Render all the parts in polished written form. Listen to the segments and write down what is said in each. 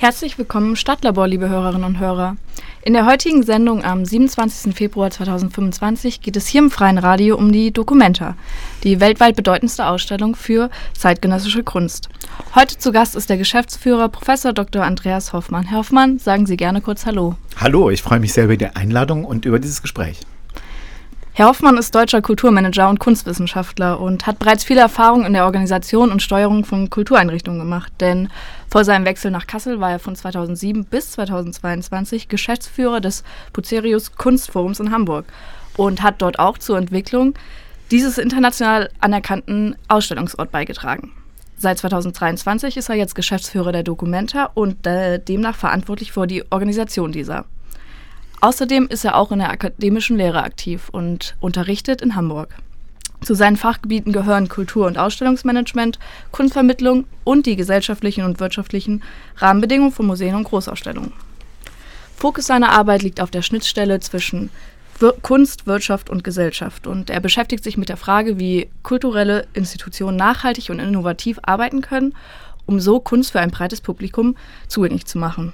Herzlich willkommen im Stadtlabor, liebe Hörerinnen und Hörer. In der heutigen Sendung am 27. Februar 2025 geht es hier im Freien Radio um die Documenta, die weltweit bedeutendste Ausstellung für zeitgenössische Kunst. Heute zu Gast ist der Geschäftsführer Prof. Dr. Andreas Hoffmann. Herr Hoffmann, sagen Sie gerne kurz Hallo. Hallo, ich freue mich sehr über die Einladung und über dieses Gespräch. Herr Hoffmann ist deutscher Kulturmanager und Kunstwissenschaftler und hat bereits viele Erfahrungen in der Organisation und Steuerung von Kultureinrichtungen gemacht, denn vor seinem Wechsel nach Kassel war er von 2007 bis 2022 Geschäftsführer des Bucerius Kunstforums in Hamburg und hat dort auch zur Entwicklung dieses international anerkannten Ausstellungsorts beigetragen. Seit 2023 ist er jetzt Geschäftsführer der Documenta und demnach verantwortlich für die Organisation dieser. Außerdem ist er auch in der akademischen Lehre aktiv und unterrichtet in Hamburg. Zu seinen Fachgebieten gehören Kultur- und Ausstellungsmanagement, Kunstvermittlung und die gesellschaftlichen und wirtschaftlichen Rahmenbedingungen von Museen und Großausstellungen. Fokus seiner Arbeit liegt auf der Schnittstelle zwischen Kunst, Wirtschaft und Gesellschaft und er beschäftigt sich mit der Frage, wie kulturelle Institutionen nachhaltig und innovativ arbeiten können, um so Kunst für ein breites Publikum zugänglich zu machen.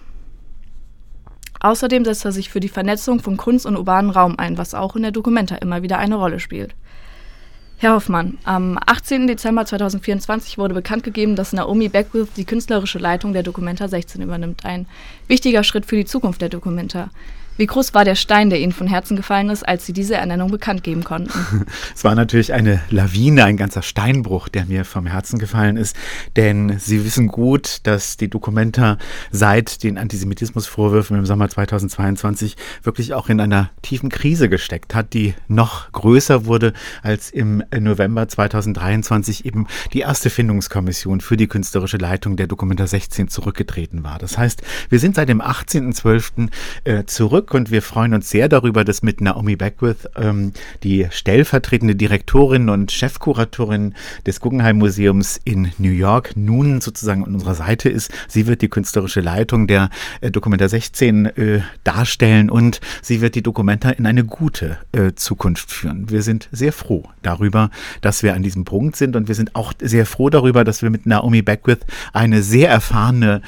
Außerdem setzt er sich für die Vernetzung von Kunst und urbanen Raum ein, was auch in der Documenta immer wieder eine Rolle spielt. Herr Hoffmann, am 18. Dezember 2024 wurde bekannt gegeben, dass Naomi Beckwith die künstlerische Leitung der Documenta 16 übernimmt. Ein wichtiger Schritt für die Zukunft der Documenta. Wie groß war der Stein, der Ihnen von Herzen gefallen ist, als Sie diese Ernennung bekannt geben konnten? Es war natürlich eine Lawine, ein ganzer Steinbruch, der mir vom Herzen gefallen ist. Denn Sie wissen gut, dass die Documenta seit den Antisemitismusvorwürfen im Sommer 2022 wirklich auch in einer tiefen Krise gesteckt hat, die noch größer wurde, als im November 2023 eben die erste Findungskommission für die künstlerische Leitung der Documenta 16 zurückgetreten war. Das heißt, wir sind seit dem 18.12. Zurück. Und wir freuen uns sehr darüber, dass mit Naomi Beckwith die stellvertretende Direktorin und Chefkuratorin des Guggenheim Museums in New York nun sozusagen an unserer Seite ist. Sie wird die künstlerische Leitung der Documenta 16 darstellen und sie wird die Documenta in eine gute Zukunft führen. Wir sind sehr froh darüber, dass wir an diesem Punkt sind und wir sind auch sehr froh darüber, dass wir mit Naomi Beckwith eine sehr erfahrene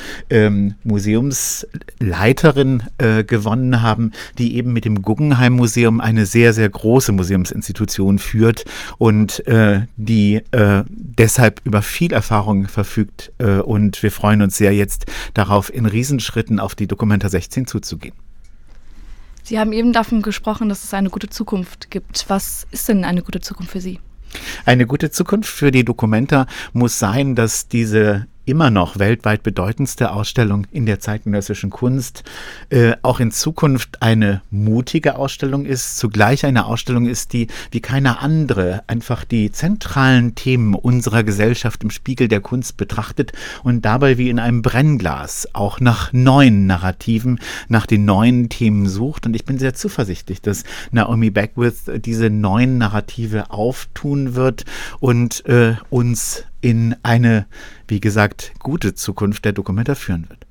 Museumsleiterin gewonnen haben, die eben mit dem Guggenheim Museum eine sehr, sehr große Museumsinstitution führt und die deshalb über viel Erfahrung verfügt und wir freuen uns sehr jetzt darauf, in Riesenschritten auf die Documenta 16 zuzugehen. Sie haben eben davon gesprochen, dass es eine gute Zukunft gibt. Was ist denn eine gute Zukunft für Sie? Eine gute Zukunft für die Documenta muss sein, dass diese immer noch weltweit bedeutendste Ausstellung in der zeitgenössischen Kunst auch in Zukunft eine mutige Ausstellung ist, zugleich eine Ausstellung ist, die wie keine andere einfach die zentralen Themen unserer Gesellschaft im Spiegel der Kunst betrachtet und dabei wie in einem Brennglas auch nach neuen Narrativen, nach den neuen Themen sucht. Und ich bin sehr zuversichtlich, dass Naomi Beckwith diese neuen Narrative auftun wird und uns in eine, wie gesagt, gute Zukunft der Documenta führen wird.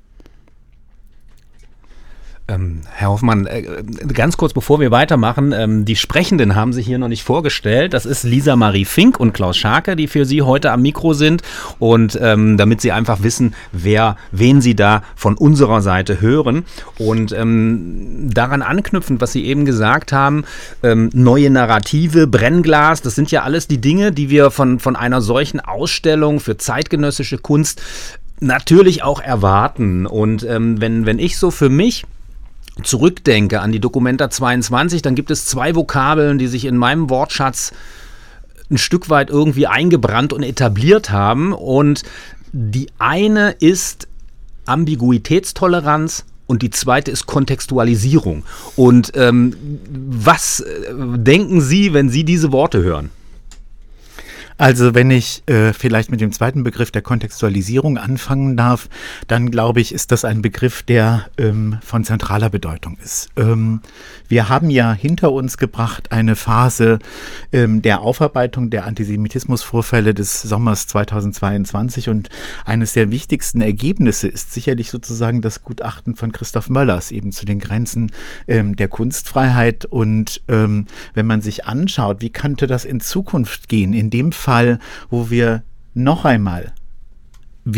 Herr Hoffmann, ganz kurz bevor wir weitermachen, die Sprechenden haben sich hier noch nicht vorgestellt. Das ist Lisa Marie Fink und Klaus Scharke, die für Sie heute am Mikro sind. Und damit Sie einfach wissen, wen Sie da von unserer Seite hören. Und daran anknüpfend, was Sie eben gesagt haben, neue Narrative, Brennglas, das sind ja alles die Dinge, die wir von einer solchen Ausstellung für zeitgenössische Kunst natürlich auch erwarten. Und wenn ich so für mich zurückdenke an die Documenta 22, dann gibt es zwei Vokabeln, die sich in meinem Wortschatz ein Stück weit irgendwie eingebrannt und etabliert haben. Und die eine ist Ambiguitätstoleranz und die zweite ist Kontextualisierung. Und was denken Sie, wenn Sie diese Worte hören? Also wenn ich vielleicht mit dem zweiten Begriff der Kontextualisierung anfangen darf, dann glaube ich, ist das ein Begriff, der von zentraler Bedeutung ist. Wir haben ja hinter uns gebracht eine Phase der Aufarbeitung der Antisemitismusvorfälle des Sommers 2022 und eines der wichtigsten Ergebnisse ist sicherlich sozusagen das Gutachten von Christoph Möllers eben zu den Grenzen der Kunstfreiheit und wenn man sich anschaut, wie könnte das in Zukunft gehen, in dem Fall, wo wir noch einmal wieder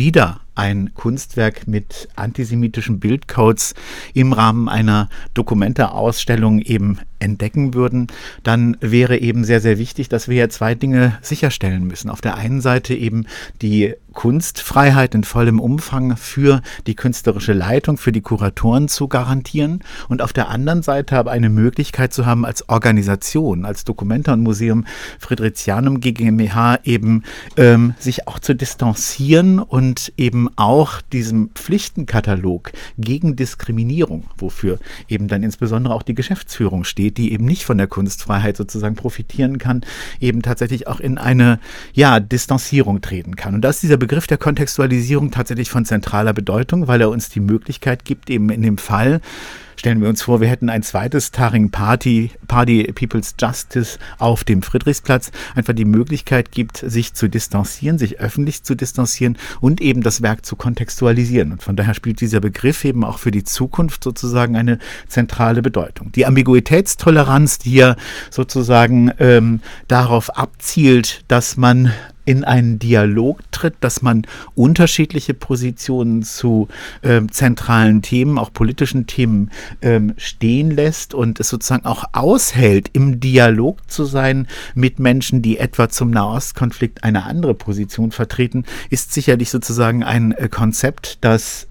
ein Kunstwerk mit antisemitischen Bildcodes im Rahmen einer Documenta-Ausstellung eben entdecken würden, dann wäre eben sehr, sehr wichtig, dass wir ja zwei Dinge sicherstellen müssen. Auf der einen Seite eben die Kunstfreiheit in vollem Umfang für die künstlerische Leitung, für die Kuratoren zu garantieren und auf der anderen Seite aber eine Möglichkeit zu haben, als Organisation, als Documenta und Museum Fridericianum GmbH eben sich auch zu distanzieren und eben auch diesem Pflichtenkatalog gegen Diskriminierung, wofür eben dann insbesondere auch die Geschäftsführung steht, die eben nicht von der Kunstfreiheit sozusagen profitieren kann, eben tatsächlich auch in eine Distanzierung treten kann. Und da ist dieser Begriff der Kontextualisierung tatsächlich von zentraler Bedeutung, weil er uns die Möglichkeit gibt, eben in dem Fall, stellen wir uns vor, wir hätten ein zweites Turing Party People's Justice auf dem Friedrichsplatz, einfach die Möglichkeit gibt, sich zu distanzieren, sich öffentlich zu distanzieren und eben das Werk zu kontextualisieren. Und von daher spielt dieser Begriff eben auch für die Zukunft sozusagen eine zentrale Bedeutung. Die Ambiguitätstoleranz, die ja sozusagen darauf abzielt, dass man in einen Dialog tritt, dass man unterschiedliche Positionen zu zentralen Themen, auch politischen Themen stehen lässt und es sozusagen auch aushält, im Dialog zu sein mit Menschen, die etwa zum Nahostkonflikt eine andere Position vertreten, ist sicherlich sozusagen ein Konzept, das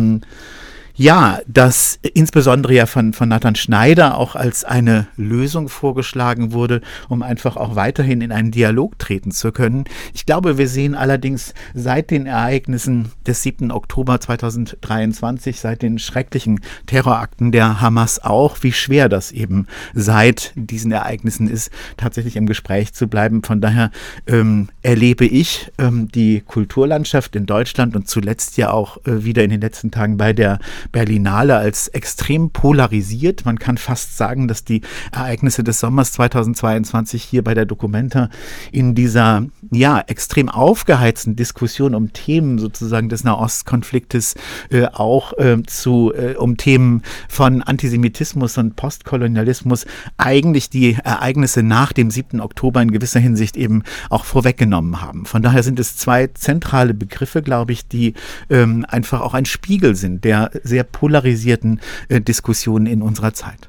das insbesondere ja von Nathan Schneider auch als eine Lösung vorgeschlagen wurde, um einfach auch weiterhin in einen Dialog treten zu können. Ich glaube, wir sehen allerdings seit den Ereignissen des 7. Oktober 2023, seit den schrecklichen Terrorakten der Hamas auch, wie schwer das eben seit diesen Ereignissen ist, tatsächlich im Gespräch zu bleiben. Von daher erlebe ich die Kulturlandschaft in Deutschland und zuletzt ja auch wieder in den letzten Tagen bei der Berlinale als extrem polarisiert. Man kann fast sagen, dass die Ereignisse des Sommers 2022 hier bei der Documenta in dieser extrem aufgeheizten Diskussion um Themen sozusagen des Nahostkonfliktes um Themen von Antisemitismus und Postkolonialismus eigentlich die Ereignisse nach dem 7. Oktober in gewisser Hinsicht eben auch vorweggenommen haben. Von daher sind es zwei zentrale Begriffe, glaube ich, die einfach auch ein Spiegel sind der sehr polarisierten Diskussionen in unserer Zeit.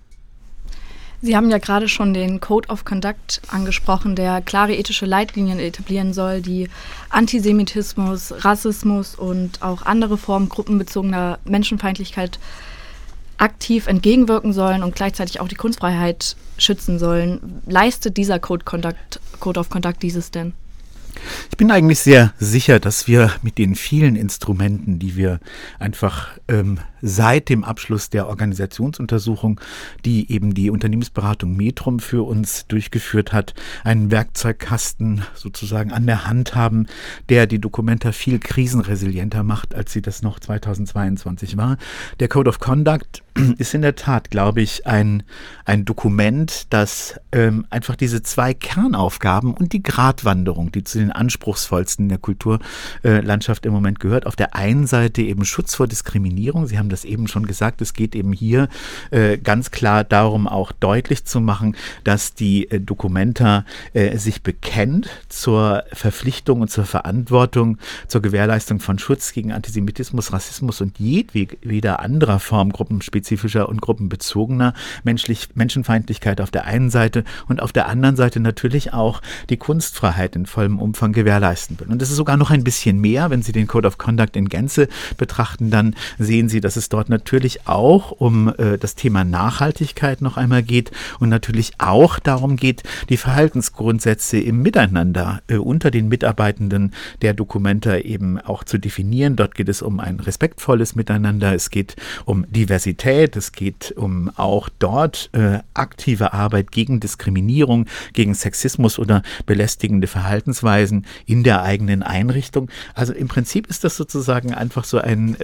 Sie haben ja gerade schon den Code of Conduct angesprochen, der klare ethische Leitlinien etablieren soll, die Antisemitismus, Rassismus und auch andere Formen gruppenbezogener Menschenfeindlichkeit aktiv entgegenwirken sollen und gleichzeitig auch die Kunstfreiheit schützen sollen. Leistet dieser Code of Conduct dieses denn? Ich bin eigentlich sehr sicher, dass wir mit den vielen Instrumenten, die wir einfach seit dem Abschluss der Organisationsuntersuchung, die eben die Unternehmensberatung Metrum für uns durchgeführt hat, einen Werkzeugkasten sozusagen an der Hand haben, der die Documenta viel krisenresilienter macht, als sie das noch 2022 war. Der Code of Conduct ist in der Tat, glaube ich, ein Dokument, das einfach diese zwei Kernaufgaben und die Gratwanderung, die zu den anspruchsvollsten der Kulturlandschaft im Moment gehört. Auf der einen Seite eben Schutz vor Diskriminierung. Sie haben das eben schon gesagt, es geht eben hier ganz klar darum, auch deutlich zu machen, dass die Documenta sich bekennt zur Verpflichtung und zur Verantwortung zur Gewährleistung von Schutz gegen Antisemitismus, Rassismus und jedweder anderer Form gruppenspezifischer und gruppenbezogener Menschenfeindlichkeit auf der einen Seite und auf der anderen Seite natürlich auch die Kunstfreiheit in vollem Umfang gewährleisten will. Und das ist sogar noch ein bisschen mehr. Wenn Sie den Code of Conduct in Gänze betrachten, dann sehen Sie, dass es dort natürlich auch um das Thema Nachhaltigkeit noch einmal geht und natürlich auch darum geht, die Verhaltensgrundsätze im Miteinander unter den Mitarbeitenden der Documenta eben auch zu definieren. Dort geht es um ein respektvolles Miteinander, es geht um Diversität, es geht um auch dort aktive Arbeit gegen Diskriminierung, gegen Sexismus oder belästigende Verhaltensweisen in der eigenen Einrichtung. Also im Prinzip ist das sozusagen einfach so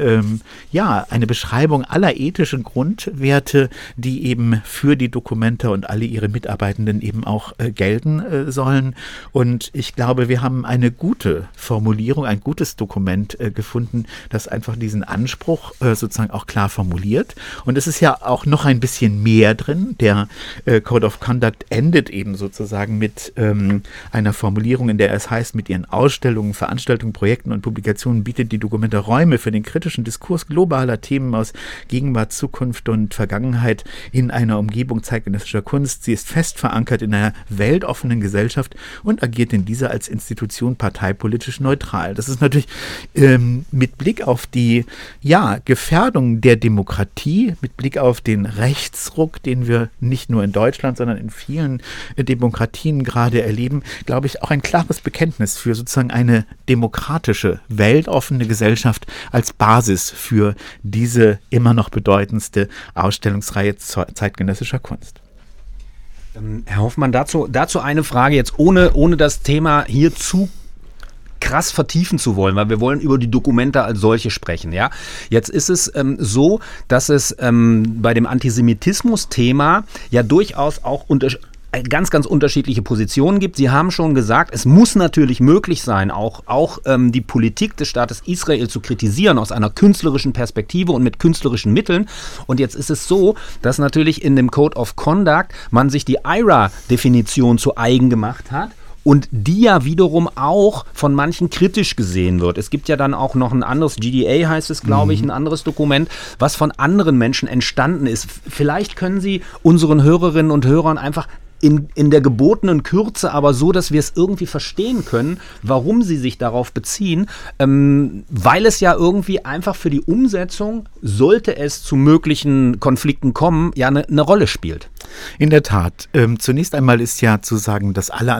eine Beschreibung aller ethischen Grundwerte, die eben für die Documenta und alle ihre Mitarbeitenden eben auch gelten sollen. Und ich glaube, wir haben eine gute Formulierung, ein gutes Dokument gefunden, das einfach diesen Anspruch sozusagen auch klar formuliert. Und es ist ja auch noch ein bisschen mehr drin. Der Code of Conduct endet eben sozusagen mit einer Formulierung, in der er Das heißt, mit ihren Ausstellungen, Veranstaltungen, Projekten und Publikationen bietet die Documenta Räume für den kritischen Diskurs globaler Themen aus Gegenwart, Zukunft und Vergangenheit in einer Umgebung zeitgenössischer Kunst. Sie ist fest verankert in einer weltoffenen Gesellschaft und agiert in dieser als Institution parteipolitisch neutral. Das ist natürlich mit Blick auf die Gefährdung der Demokratie, mit Blick auf den Rechtsruck, den wir nicht nur in Deutschland, sondern in vielen Demokratien gerade erleben, glaube ich, auch ein klares Bekenntnis für sozusagen eine demokratische, weltoffene Gesellschaft als Basis für diese immer noch bedeutendste Ausstellungsreihe zeitgenössischer Kunst. Herr Hoffmann, dazu eine Frage jetzt, ohne das Thema hier zu krass vertiefen zu wollen, weil wir wollen über die Documenta als solche sprechen. Ja? Jetzt ist es so, dass es bei dem Antisemitismus-Thema ja durchaus auch ganz, ganz unterschiedliche Positionen gibt. Sie haben schon gesagt, es muss natürlich möglich sein, auch die Politik des Staates Israel zu kritisieren aus einer künstlerischen Perspektive und mit künstlerischen Mitteln. Und jetzt ist es so, dass natürlich in dem Code of Conduct man sich die IHRA-Definition zu eigen gemacht hat. Und die ja wiederum auch von manchen kritisch gesehen wird. Es gibt ja dann auch noch ein anderes, GDA heißt es, glaube ich, ein anderes Dokument, was von anderen Menschen entstanden ist. Vielleicht können Sie unseren Hörerinnen und Hörern einfach in der gebotenen Kürze, aber so, dass wir es irgendwie verstehen können, warum sie sich darauf beziehen, weil es ja irgendwie einfach für die Umsetzung, sollte es zu möglichen Konflikten kommen, ja eine Rolle spielt. In der Tat. Zunächst einmal ist ja zu sagen, dass alle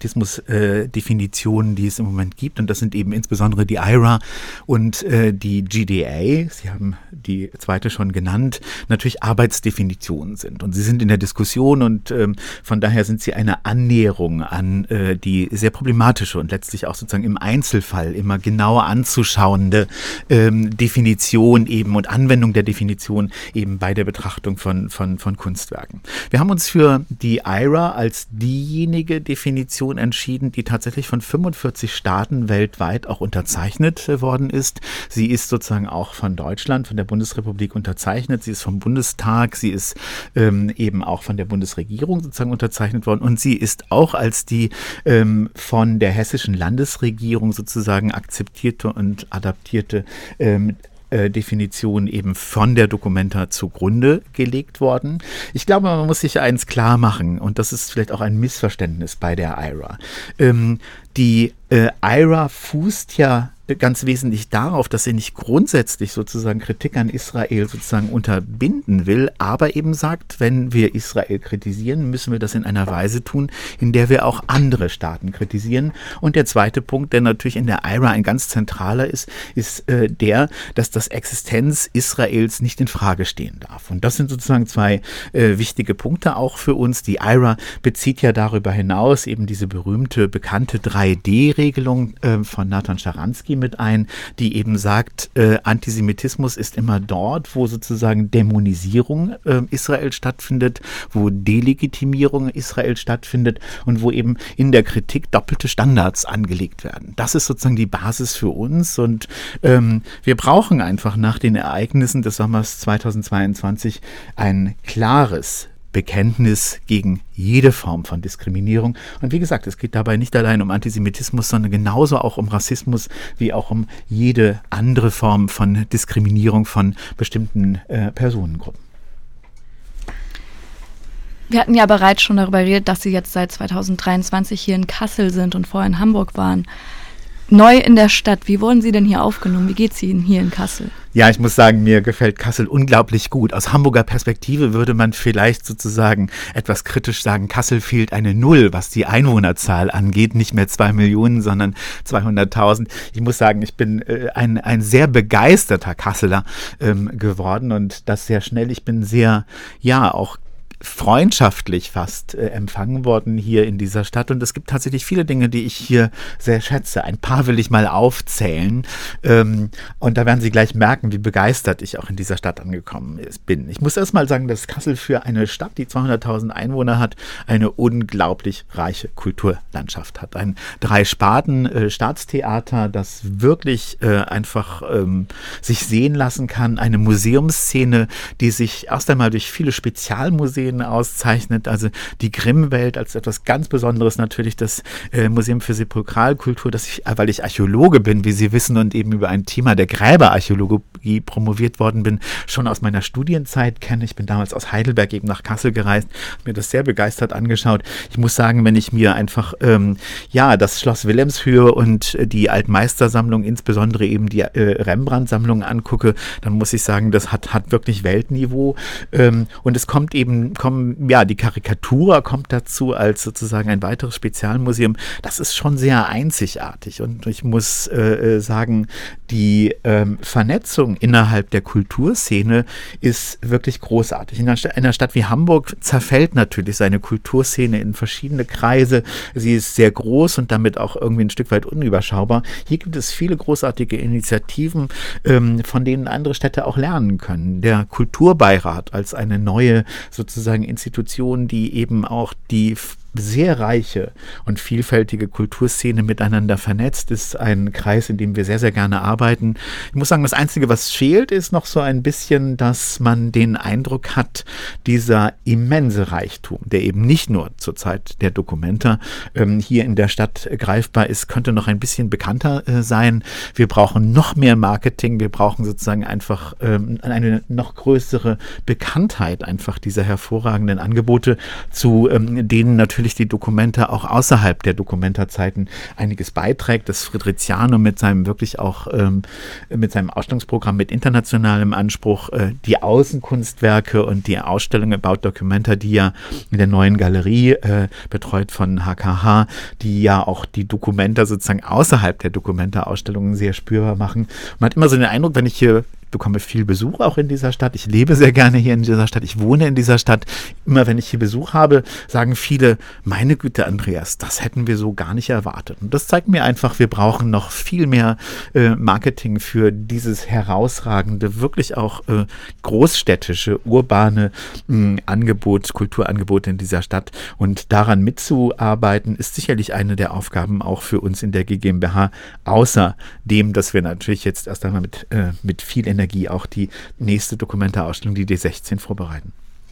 Antisemitismus-Definitionen, die es im Moment gibt, und das sind eben insbesondere die IHRA und die GDA, Sie haben die zweite schon genannt, natürlich Arbeitsdefinitionen sind. Und sie sind in der Diskussion und von daher sind sie eine Annäherung an die sehr problematische und letztlich auch sozusagen im Einzelfall immer genauer anzuschauende Definition eben und Anwendung der Definition eben bei der Betrachtung von Kunstwerken. Wir haben uns für die IHRA als diejenige Definition entschieden, die tatsächlich von 45 Staaten weltweit auch unterzeichnet worden ist. Sie ist sozusagen auch von Deutschland, von der Bundesrepublik unterzeichnet. Sie ist vom Bundestag, sie ist eben auch von der Bundesregierung sozusagen unterzeichnet worden und sie ist auch als die von der hessischen Landesregierung sozusagen akzeptierte und adaptierte Definition eben von der Documenta zugrunde gelegt worden. Ich glaube, man muss sich eins klar machen, und das ist vielleicht auch ein Missverständnis bei der IHRA. Die IHRA fußt ja ganz wesentlich darauf, dass sie nicht grundsätzlich sozusagen Kritik an Israel sozusagen unterbinden will, aber eben sagt, wenn wir Israel kritisieren, müssen wir das in einer Weise tun, in der wir auch andere Staaten kritisieren. Und der zweite Punkt, der natürlich in der IHRA ein ganz zentraler ist, ist der, dass das Existenz Israels nicht in Frage stehen darf. Und das sind sozusagen zwei wichtige Punkte auch für uns. Die IHRA bezieht ja darüber hinaus eben diese berühmte, bekannte 3D-Regelung von Nathan Sharansky mit ein, die eben sagt, Antisemitismus ist immer dort, wo sozusagen Dämonisierung Israel stattfindet, wo Delegitimierung Israel stattfindet und wo eben in der Kritik doppelte Standards angelegt werden. Das ist sozusagen die Basis für uns und wir brauchen einfach nach den Ereignissen des Sommers 2022 ein klares Bekenntnis gegen jede Form von Diskriminierung. Und wie gesagt, es geht dabei nicht allein um Antisemitismus, sondern genauso auch um Rassismus, wie auch um jede andere Form von Diskriminierung von bestimmten Personengruppen. Wir hatten ja bereits schon darüber geredet, dass Sie jetzt seit 2023 hier in Kassel sind und vorher in Hamburg waren. Neu in der Stadt, wie wurden Sie denn hier aufgenommen? Wie geht es Ihnen hier in Kassel? Ja, ich muss sagen, mir gefällt Kassel unglaublich gut. Aus Hamburger Perspektive würde man vielleicht sozusagen etwas kritisch sagen, Kassel fehlt eine Null, was die Einwohnerzahl angeht. Nicht mehr 2 Millionen, sondern 200.000. Ich muss sagen, ich bin ein sehr begeisterter Kasseler geworden und das sehr schnell. Ich bin sehr, auch freundschaftlich fast empfangen worden hier in dieser Stadt und es gibt tatsächlich viele Dinge, die ich hier sehr schätze. Ein paar will ich mal aufzählen und da werden Sie gleich merken, wie begeistert ich auch in dieser Stadt angekommen bin. Ich muss erst mal sagen, dass Kassel für eine Stadt, die 200.000 Einwohner hat, eine unglaublich reiche Kulturlandschaft hat. Ein 3-Sparten-Staatstheater, das wirklich einfach sich sehen lassen kann. Eine Museumsszene, die sich erst einmal durch viele Spezialmuseen Kulturszene auszeichnet. Also die Grimm-Welt als etwas ganz Besonderes, natürlich das Museum für Sepulkralkultur, weil ich Archäologe bin, wie Sie wissen, und eben über ein Thema der Gräberarchäologie promoviert worden bin, schon aus meiner Studienzeit kenne. Ich bin damals aus Heidelberg eben nach Kassel gereist, mir das sehr begeistert angeschaut. Ich muss sagen, wenn ich mir einfach das Schloss Wilhelmshöhe und die Altmeistersammlung, insbesondere eben die Rembrandt-Sammlung angucke, dann muss ich sagen, das hat wirklich Weltniveau. Und es die Karikatur kommt dazu als sozusagen ein weiteres Spezialmuseum. Das ist schon sehr einzigartig. Und ich muss sagen, die Vernetzung innerhalb der Kulturszene ist wirklich großartig. In einer Stadt wie Hamburg zerfällt natürlich seine Kulturszene in verschiedene Kreise. Sie ist sehr groß und damit auch irgendwie ein Stück weit unüberschaubar. Hier gibt es viele großartige Initiativen, von denen andere Städte auch lernen können. Der Kulturbeirat als eine neue sozusagen Institution, die eben auch die sehr reiche und vielfältige Kulturszene miteinander vernetzt, ist ein Kreis, in dem wir sehr, sehr gerne arbeiten. Ich muss sagen, das Einzige, was fehlt, ist noch so ein bisschen, dass man den Eindruck hat, dieser immense Reichtum, der eben nicht nur zur Zeit der Documenta hier in der Stadt greifbar ist, könnte noch ein bisschen bekannter sein. Wir brauchen noch mehr Marketing, wir brauchen sozusagen einfach eine noch größere Bekanntheit einfach dieser hervorragenden Angebote, zu denen natürlich die Documenta auch außerhalb der Documenta-Zeiten einiges beiträgt. Das Friedriziano mit seinem wirklich auch mit seinem Ausstellungsprogramm mit internationalem Anspruch, die Außenkunstwerke und die Ausstellung About Documenta, die ja in der neuen Galerie betreut von HKH, die ja auch die Documenta sozusagen außerhalb der Documenta-Ausstellungen sehr spürbar machen. Man hat immer so den Eindruck, wenn ich hier bekomme viel Besuch auch in dieser Stadt. Ich lebe sehr gerne hier in dieser Stadt. Ich wohne in dieser Stadt. Immer wenn ich hier Besuch habe, sagen viele, meine Güte, Andreas, das hätten wir so gar nicht erwartet. Und das zeigt mir einfach, wir brauchen noch viel mehr Marketing für dieses herausragende, wirklich auch großstädtische, urbane Angebot, Kulturangebot in dieser Stadt. Und daran mitzuarbeiten, ist sicherlich eine der Aufgaben auch für uns in der GmbH, außer dem, dass wir natürlich jetzt erst einmal mit viel Energie auch die nächste Documenta-Ausstellung, die D16, vorbereiten.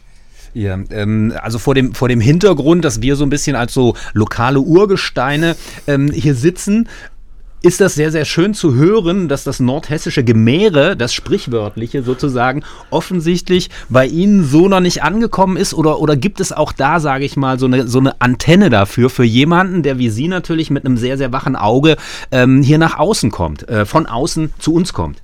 Ja, also vor dem Hintergrund, dass wir so ein bisschen als so lokale Urgesteine hier sitzen, ist das sehr, sehr schön zu hören, dass das nordhessische Gemäre, das Sprichwörtliche sozusagen, offensichtlich bei Ihnen so noch nicht angekommen ist, oder gibt es auch da, sage ich mal, so eine Antenne dafür, für jemanden, der wie Sie natürlich mit einem sehr, sehr wachen Auge hier nach außen kommt, von außen zu uns kommt?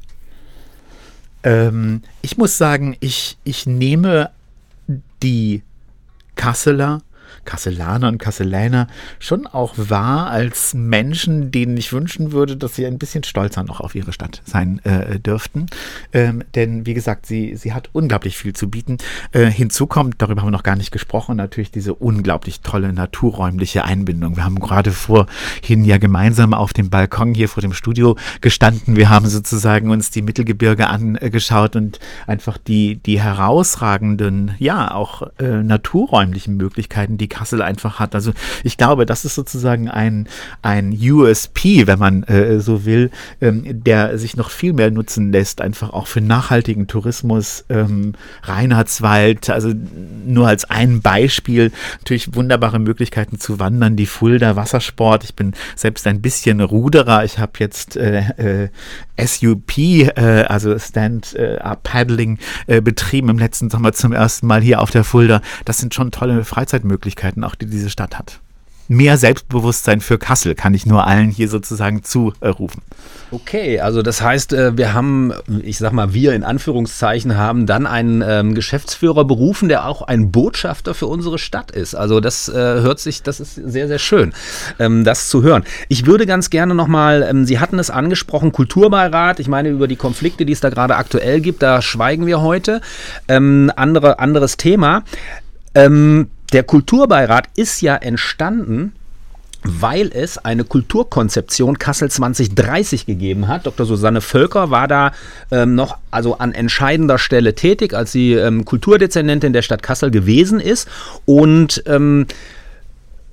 Ich muss sagen, ich nehme die Kasselaner und Kasseläner schon auch wahr als Menschen, denen ich wünschen würde, dass sie ein bisschen stolzer noch auf ihre Stadt sein dürften. Denn wie gesagt, sie hat unglaublich viel zu bieten. Hinzu kommt, darüber haben wir noch gar nicht gesprochen, natürlich diese unglaublich tolle naturräumliche Einbindung. Wir haben gerade vorhin ja gemeinsam auf dem Balkon hier vor dem Studio gestanden. Wir haben sozusagen uns die Mittelgebirge angeschaut und einfach die herausragenden, ja auch naturräumlichen Möglichkeiten, die Kassel einfach hat. Also ich glaube, das ist sozusagen ein USP, wenn man so will, der sich noch viel mehr nutzen lässt, einfach auch für nachhaltigen Tourismus. Reinhardswald, also nur als ein Beispiel, natürlich wunderbare Möglichkeiten zu wandern, die Fulda, Wassersport. Ich bin selbst ein bisschen Ruderer. Ich habe jetzt SUP, also Stand-Up Paddling, betrieben im letzten Sommer zum ersten Mal hier auf der Fulda. Das sind schon tolle Freizeitmöglichkeiten, auch die diese Stadt hat. Mehr Selbstbewusstsein für Kassel kann ich nur allen hier sozusagen zurufen. Okay, also das heißt, wir haben, ich sag mal, wir in Anführungszeichen haben dann einen Geschäftsführer berufen, der auch ein Botschafter für unsere Stadt ist. Also das das ist sehr, sehr schön, das zu hören. Ich würde ganz gerne nochmal, Sie hatten es angesprochen, Kulturbeirat, ich meine, über die Konflikte, die es da gerade aktuell gibt, da schweigen wir heute. Anderes Thema. Der Kulturbeirat ist ja entstanden, weil es eine Kulturkonzeption Kassel 2030 gegeben hat. Dr. Susanne Völker war da noch an entscheidender Stelle tätig, als sie Kulturdezernentin der Stadt Kassel gewesen ist. Und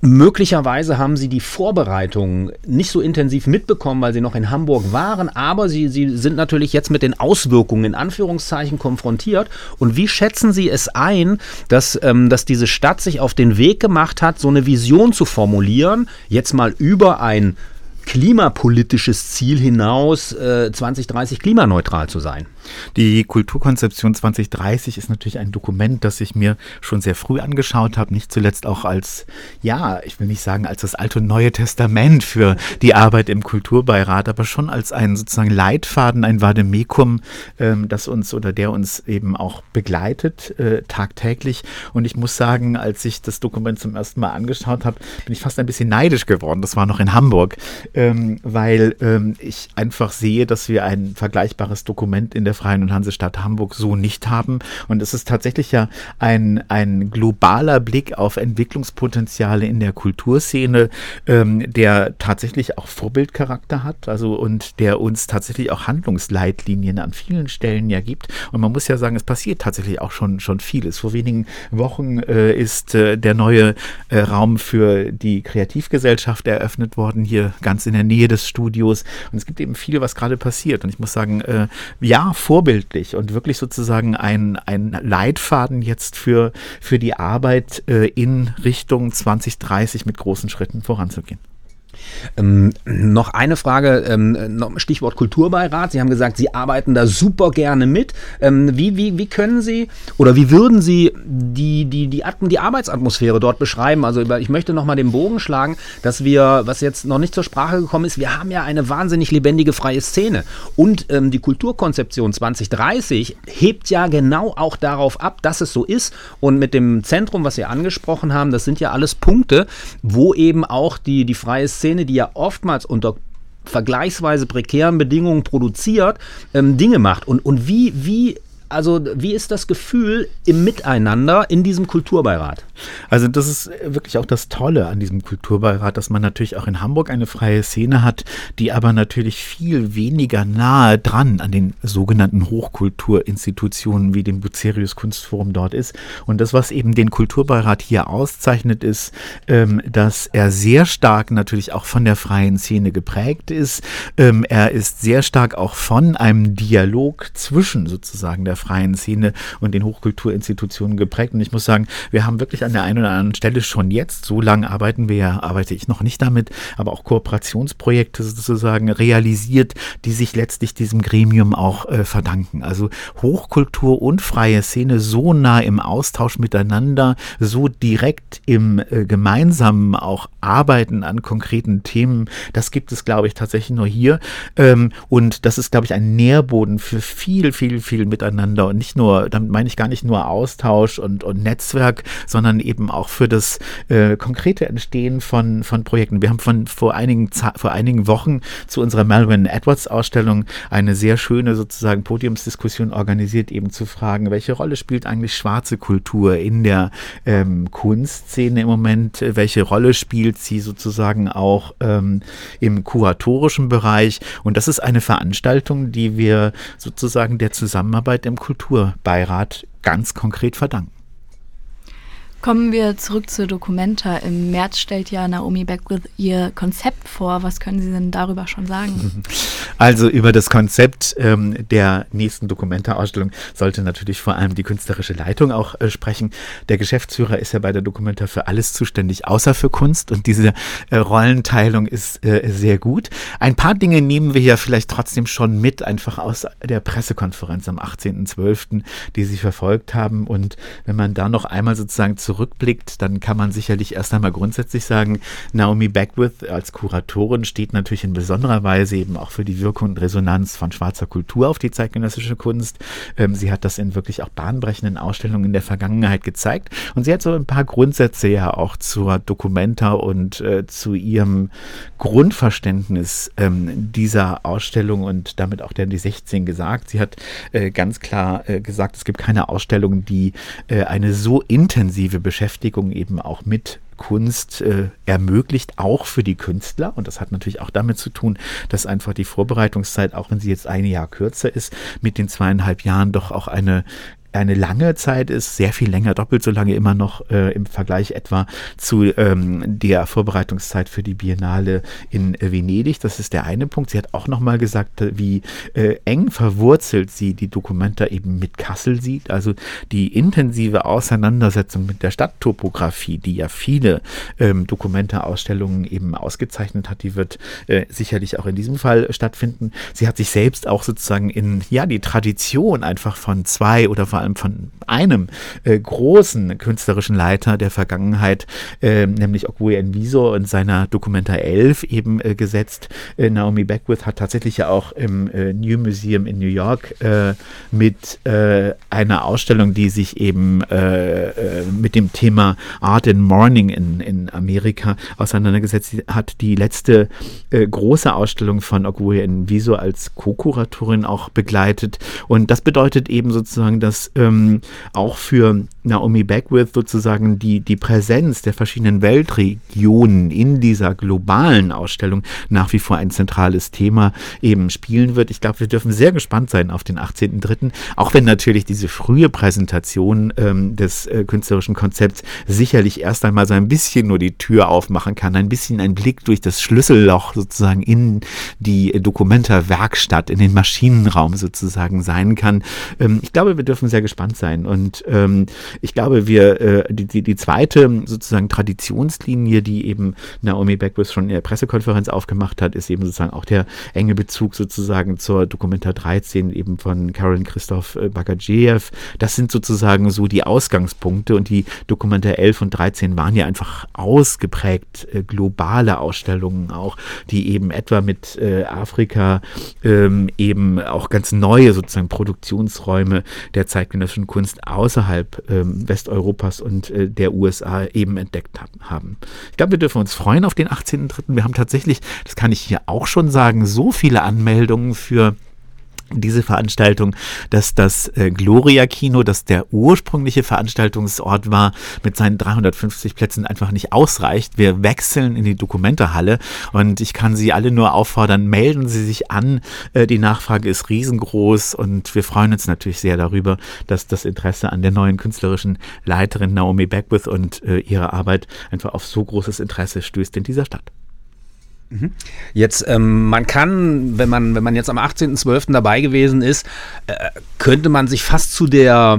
Möglicherweise haben Sie die Vorbereitungen nicht so intensiv mitbekommen, weil Sie noch in Hamburg waren, aber Sie sind natürlich jetzt mit den Auswirkungen in Anführungszeichen konfrontiert. Und wie schätzen Sie es ein, dass diese Stadt sich auf den Weg gemacht hat, so eine Vision zu formulieren, jetzt mal über ein klimapolitisches Ziel hinaus, 2030 klimaneutral zu sein? Die Kulturkonzeption 2030 ist natürlich ein Dokument, das ich mir schon sehr früh angeschaut habe, nicht zuletzt auch als, ja, ich will nicht sagen als das Alte und Neue Testament für die Arbeit im Kulturbeirat, aber schon als ein sozusagen Leitfaden, ein Vademecum, das uns oder der uns eben auch begleitet, tagtäglich. Und ich muss sagen, als ich das Dokument zum ersten Mal angeschaut habe, bin ich fast ein bisschen neidisch geworden. Das war noch in Hamburg, weil ich einfach sehe, dass wir ein vergleichbares Dokument in der Freien und Hansestadt Hamburg so nicht haben. Und es ist tatsächlich ja ein globaler Blick auf Entwicklungspotenziale in der Kulturszene, der tatsächlich auch Vorbildcharakter hat, also und der uns tatsächlich auch Handlungsleitlinien an vielen Stellen ja gibt. Und man muss ja sagen, es passiert tatsächlich auch schon vieles. Vor wenigen Wochen ist der neue Raum für die Kreativgesellschaft eröffnet worden, hier ganz in der Nähe des Studios. Und es gibt eben viel, was gerade passiert. Und ich muss sagen, ja, vorbildlich und wirklich sozusagen ein Leitfaden jetzt für die Arbeit in Richtung 2030 mit großen Schritten voranzugehen. Noch eine Frage, Stichwort Kulturbeirat. Sie haben gesagt, Sie arbeiten da super gerne mit. Wie können Sie oder wie würden Sie die Arbeitsatmosphäre dort beschreiben? Also ich möchte nochmal den Bogen schlagen, dass wir, was jetzt noch nicht zur Sprache gekommen ist, wir haben ja eine wahnsinnig lebendige freie Szene. Und die Kulturkonzeption 2030 hebt ja genau auch darauf ab, dass es so ist. Und mit dem Zentrum, was Sie angesprochen haben, das sind ja alles Punkte, wo eben auch die freie Szene, die ja oftmals unter vergleichsweise prekären Bedingungen produziert, Dinge macht. Und wie ist das Gefühl im Miteinander in diesem Kulturbeirat? Also das ist wirklich auch das Tolle an diesem Kulturbeirat, dass man natürlich auch in Hamburg eine freie Szene hat, die aber natürlich viel weniger nahe dran an den sogenannten Hochkulturinstitutionen wie dem Bucerius Kunstforum dort ist. Und das, was eben den Kulturbeirat hier auszeichnet, ist, dass er sehr stark natürlich auch von der freien Szene geprägt ist. Er ist sehr stark auch von einem Dialog zwischen sozusagen der freien Szene und den Hochkulturinstitutionen geprägt. Und ich muss sagen, wir haben wirklich an der einen oder anderen Stelle schon jetzt, so lange arbeite ich noch nicht damit, aber auch Kooperationsprojekte sozusagen realisiert, die sich letztlich diesem Gremium auch verdanken. Also Hochkultur und freie Szene so nah im Austausch miteinander, so direkt im gemeinsamen auch Arbeiten an konkreten Themen, das gibt es, glaube ich, tatsächlich nur hier. Und das ist, glaube ich, ein Nährboden für viel, viel, viel Miteinander. Und nicht nur, damit meine ich gar nicht nur Austausch und Netzwerk, sondern eben auch für das konkrete Entstehen von Projekten. Wir haben vor einigen Wochen zu unserer Melvin Edwards Ausstellung eine sehr schöne sozusagen Podiumsdiskussion organisiert, eben zu fragen, welche Rolle spielt eigentlich schwarze Kultur in der Kunstszene im Moment? Welche Rolle spielt sie sozusagen auch im kuratorischen Bereich? Und das ist eine Veranstaltung, die wir sozusagen der Zusammenarbeit im Kulturbeirat ganz konkret verdanken. Kommen wir zurück zur Documenta. Im März stellt ja Naomi Beckwith ihr Konzept vor. Was können Sie denn darüber schon sagen? Also über das Konzept der nächsten Documenta-Ausstellung sollte natürlich vor allem die künstlerische Leitung auch sprechen. Der Geschäftsführer ist ja bei der Documenta für alles zuständig, außer für Kunst. Und diese Rollenteilung ist sehr gut. Ein paar Dinge nehmen wir ja vielleicht trotzdem schon mit, einfach aus der Pressekonferenz am 18.12., die Sie verfolgt haben. Und wenn man da noch einmal sozusagen zurückblickt, dann kann man sicherlich erst einmal grundsätzlich sagen, Naomi Beckwith als Kuratorin steht natürlich in besonderer Weise eben auch für die Wirkung und Resonanz von schwarzer Kultur auf die zeitgenössische Kunst. Sie hat das in wirklich auch bahnbrechenden Ausstellungen in der Vergangenheit gezeigt. Und sie hat so ein paar Grundsätze ja auch zur Documenta und zu ihrem Grundverständnis dieser Ausstellung und damit auch der die 16 gesagt. Sie hat ganz klar gesagt, es gibt keine Ausstellung, die eine so intensive Beschäftigung eben auch mit Kunst ermöglicht, auch für die Künstler. Und das hat natürlich auch damit zu tun, dass einfach die Vorbereitungszeit, auch wenn sie jetzt ein Jahr kürzer ist, mit den 2,5 Jahren doch auch eine eine lange Zeit ist, sehr viel länger, doppelt so lange immer noch im Vergleich etwa zu der Vorbereitungszeit für die Biennale in Venedig. Das ist der eine Punkt. Sie hat auch nochmal gesagt, wie eng verwurzelt sie die Documenta eben mit Kassel sieht. Also die intensive Auseinandersetzung mit der Stadttopographie, die ja viele Documenta-Ausstellungen eben ausgezeichnet hat, die wird sicherlich auch in diesem Fall stattfinden. Sie hat sich selbst auch sozusagen in die Tradition einfach von zwei oder vor allem von einem großen künstlerischen Leiter der Vergangenheit, nämlich Okwui Enviso und seiner Documenta 11 eben gesetzt. Naomi Beckwith hat tatsächlich ja auch im New Museum in New York mit einer Ausstellung, die sich eben mit dem Thema Art in Mourning in Amerika auseinandergesetzt hat, die letzte große Ausstellung von Okwui Enviso als Co-Kuratorin auch begleitet. Und das bedeutet eben sozusagen, dass auch für Naomi Beckwith sozusagen die Präsenz der verschiedenen Weltregionen in dieser globalen Ausstellung nach wie vor ein zentrales Thema eben spielen wird. Ich glaube, wir dürfen sehr gespannt sein auf den 18.03., auch wenn natürlich diese frühe Präsentation des künstlerischen Konzepts sicherlich erst einmal so ein bisschen nur die Tür aufmachen kann, ein bisschen ein Blick durch das Schlüsselloch sozusagen in die Documenta-Werkstatt, in den Maschinenraum sozusagen sein kann. Ich glaube, wir dürfen sehr gespannt sein und ich glaube, die zweite sozusagen Traditionslinie, die eben Naomi Beckwith schon in der Pressekonferenz aufgemacht hat, ist eben sozusagen auch der enge Bezug sozusagen zur Documenta 13 eben von Karolin Christoph Bagajew. Das sind sozusagen so die Ausgangspunkte und die Documenta 11 und 13 waren ja einfach ausgeprägt globale Ausstellungen auch, die eben etwa mit Afrika eben auch ganz neue sozusagen Produktionsräume der zeitgenössischen Kunst außerhalb Westeuropas und der USA eben entdeckt haben. Ich glaube, wir dürfen uns freuen auf den 18.03. Wir haben tatsächlich, das kann ich hier auch schon sagen, so viele Anmeldungen für diese Veranstaltung, dass das Gloria-Kino, das der ursprüngliche Veranstaltungsort war, mit seinen 350 Plätzen einfach nicht ausreicht. Wir wechseln in die Documenta-Halle und ich kann Sie alle nur auffordern, melden Sie sich an. Die Nachfrage ist riesengroß und wir freuen uns natürlich sehr darüber, dass das Interesse an der neuen künstlerischen Leiterin Naomi Beckwith und ihre Arbeit einfach auf so großes Interesse stößt in dieser Stadt. Jetzt, man kann, wenn man jetzt am 18.12. dabei gewesen ist, könnte man sich fast zu der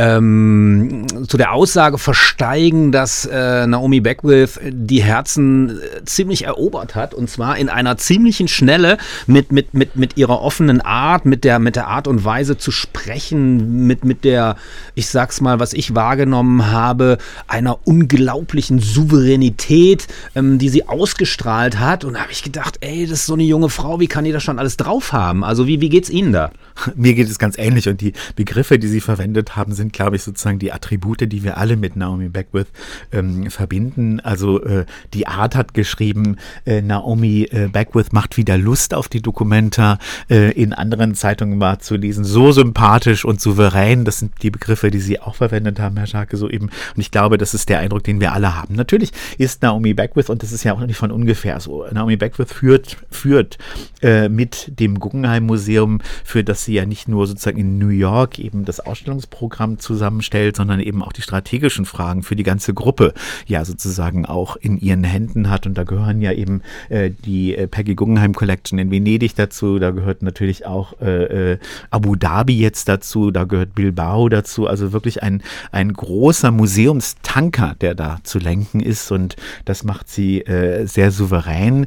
Aussage versteigen, dass Naomi Beckwith die Herzen ziemlich erobert hat, und zwar in einer ziemlichen Schnelle mit ihrer offenen Art, mit der Art und Weise zu sprechen, mit der, ich sag's mal, was ich wahrgenommen habe, einer unglaublichen Souveränität, die sie ausgestrahlt hat. Und da habe ich gedacht, ey, das ist so eine junge Frau, wie kann die das schon alles drauf haben? Also wie geht's Ihnen da? Mir geht es ganz ähnlich und die Begriffe, die Sie verwendet haben, sind, glaube ich, sozusagen die Attribute, die wir alle mit Naomi Beckwith verbinden. Also die Art hat geschrieben, Naomi Beckwith macht wieder Lust auf die Documenta. In anderen Zeitungen war zu lesen, so sympathisch und souverän. Das sind die Begriffe, die Sie auch verwendet haben, Herr Scharke, soeben. Und ich glaube, das ist der Eindruck, den wir alle haben. Natürlich ist Naomi Beckwith, und das ist ja auch nicht von ungefähr so, Naomi Beckwith führt mit dem Guggenheim Museum, für das sie ja nicht nur sozusagen in New York eben das Ausstellungsprogramm zusammenstellt, sondern eben auch die strategischen Fragen für die ganze Gruppe ja sozusagen auch in ihren Händen hat. Und da gehören ja eben die Peggy Guggenheim Collection in Venedig dazu, da gehört natürlich auch Abu Dhabi jetzt dazu, da gehört Bilbao dazu, also wirklich ein großer Museumstanker, der da zu lenken ist, und das macht sie sehr souverän.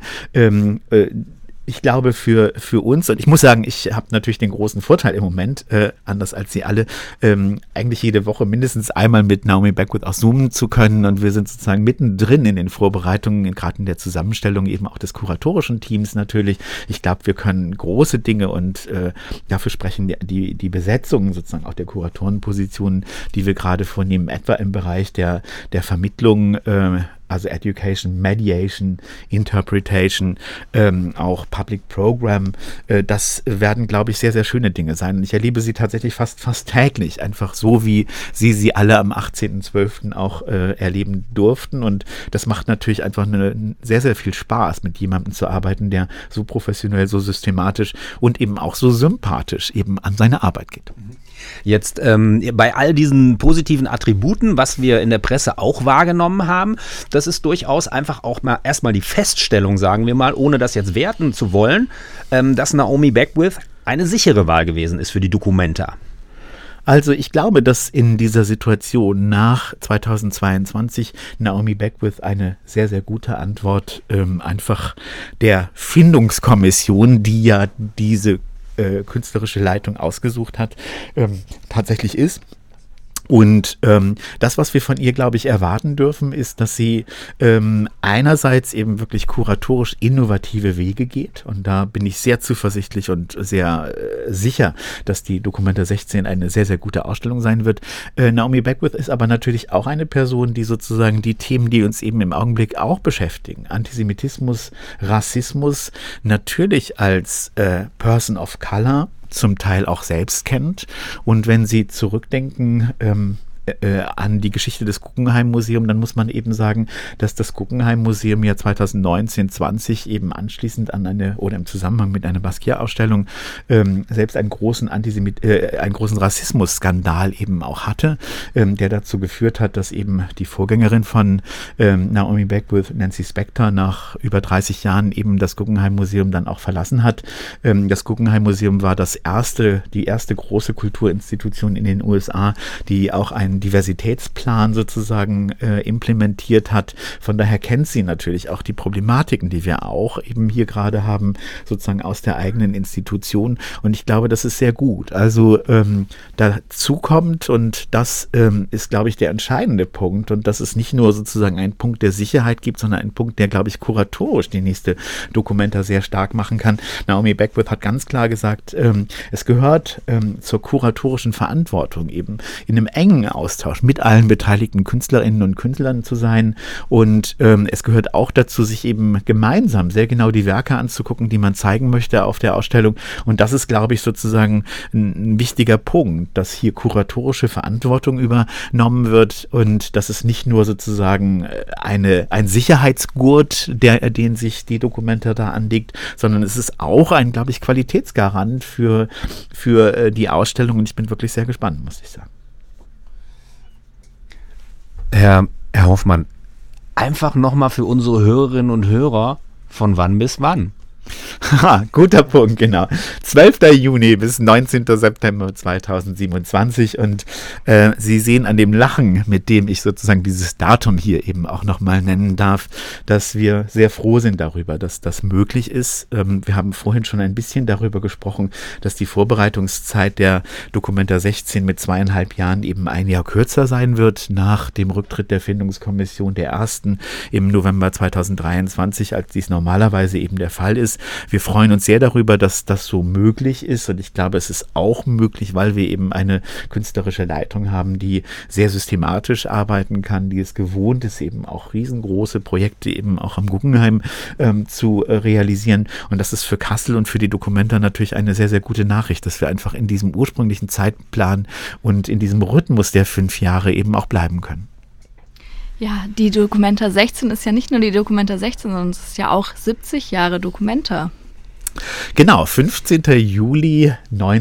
Ich glaube, für uns, und ich muss sagen, ich habe natürlich den großen Vorteil im Moment, anders als Sie alle, eigentlich jede Woche mindestens einmal mit Naomi Beckwith auch zoomen zu können, und wir sind sozusagen mittendrin in den Vorbereitungen, gerade in der Zusammenstellung eben auch des kuratorischen Teams natürlich. Ich glaube, wir können große Dinge, und dafür sprechen die Besetzungen sozusagen auch der Kuratorenpositionen, die wir gerade vornehmen, etwa im Bereich der Vermittlung, also Education, Mediation, Interpretation, auch Public Program. Das werden, glaube ich, sehr, sehr schöne Dinge sein. Und ich erlebe sie tatsächlich fast täglich, einfach so, wie Sie alle am 18.12. auch erleben durften. Und das macht natürlich einfach sehr, sehr viel Spaß, mit jemandem zu arbeiten, der so professionell, so systematisch und eben auch so sympathisch eben an seine Arbeit geht. Jetzt bei all diesen positiven Attributen, was wir in der Presse auch wahrgenommen haben, das ist durchaus einfach auch mal erstmal die Feststellung, sagen wir mal, ohne das jetzt werten zu wollen, dass Naomi Beckwith eine sichere Wahl gewesen ist für die Documenta. Also ich glaube, dass in dieser Situation nach 2022 Naomi Beckwith eine sehr, sehr gute Antwort einfach der Findungskommission, die ja diese künstlerische Leitung ausgesucht hat, tatsächlich ist. Und das, was wir von ihr, glaube ich, erwarten dürfen, ist, dass sie einerseits eben wirklich kuratorisch innovative Wege geht. Und da bin ich sehr zuversichtlich und sehr sicher, dass die Documenta 16 eine sehr, sehr gute Ausstellung sein wird. Naomi Beckwith ist aber natürlich auch eine Person, die sozusagen die Themen, die uns eben im Augenblick auch beschäftigen, Antisemitismus, Rassismus, natürlich als Person of Color zum Teil auch selbst kennt. Und wenn Sie zurückdenken an die Geschichte des Guggenheim-Museums, dann muss man eben sagen, dass das Guggenheim-Museum ja 2019/20 eben anschließend an oder im Zusammenhang mit einer Basquiat-Ausstellung selbst einen großen einen großen Rassismus-Skandal eben auch hatte, der dazu geführt hat, dass eben die Vorgängerin von Naomi Beckwith, Nancy Spector, nach über 30 Jahren eben das Guggenheim-Museum dann auch verlassen hat. Das Guggenheim-Museum war die erste große Kulturinstitution in den USA, die auch einen Diversitätsplan sozusagen implementiert hat. Von daher kennt sie natürlich auch die Problematiken, die wir auch eben hier gerade haben, sozusagen aus der eigenen Institution. Und ich glaube, das ist sehr gut. Also dazu kommt, und das ist, glaube ich, der entscheidende Punkt, und dass es nicht nur sozusagen einen Punkt der Sicherheit gibt, sondern einen Punkt, der, glaube ich, kuratorisch die nächste Documenta sehr stark machen kann. Naomi Beckwith hat ganz klar gesagt, es gehört zur kuratorischen Verantwortung eben in einem engen Austausch mit allen beteiligten Künstlerinnen und Künstlern zu sein, und es gehört auch dazu, sich eben gemeinsam sehr genau die Werke anzugucken, die man zeigen möchte auf der Ausstellung, und das ist, glaube ich, sozusagen ein wichtiger Punkt, dass hier kuratorische Verantwortung übernommen wird und dass es nicht nur sozusagen ein Sicherheitsgurt, den sich die Documenta da anlegt, sondern es ist auch ein, glaube ich, Qualitätsgarant für die Ausstellung, und ich bin wirklich sehr gespannt, muss ich sagen. Herr Hoffmann, einfach nochmal für unsere Hörerinnen und Hörer, von wann bis wann? Guter Punkt, genau. 12. Juni bis 19. September 2027, und Sie sehen an dem Lachen, mit dem ich sozusagen dieses Datum hier eben auch nochmal nennen darf, dass wir sehr froh sind darüber, dass das möglich ist. Wir haben vorhin schon ein bisschen darüber gesprochen, dass die Vorbereitungszeit der Documenta 16 mit 2,5 Jahren eben ein Jahr kürzer sein wird, nach dem Rücktritt der Findungskommission der ersten im November 2023, als dies normalerweise eben der Fall ist. Wir freuen uns sehr darüber, dass das so möglich ist, und ich glaube, es ist auch möglich, weil wir eben eine künstlerische Leitung haben, die sehr systematisch arbeiten kann, die es gewohnt ist, eben auch riesengroße Projekte eben auch am Guggenheim zu realisieren, und das ist für Kassel und für die Documenta natürlich eine sehr, sehr gute Nachricht, dass wir einfach in diesem ursprünglichen Zeitplan und in diesem Rhythmus der 5 Jahre eben auch bleiben können. Ja, die Documenta 16 ist ja nicht nur die Documenta 16, sondern es ist ja auch 70 Jahre Documenta. Genau, 15. Juli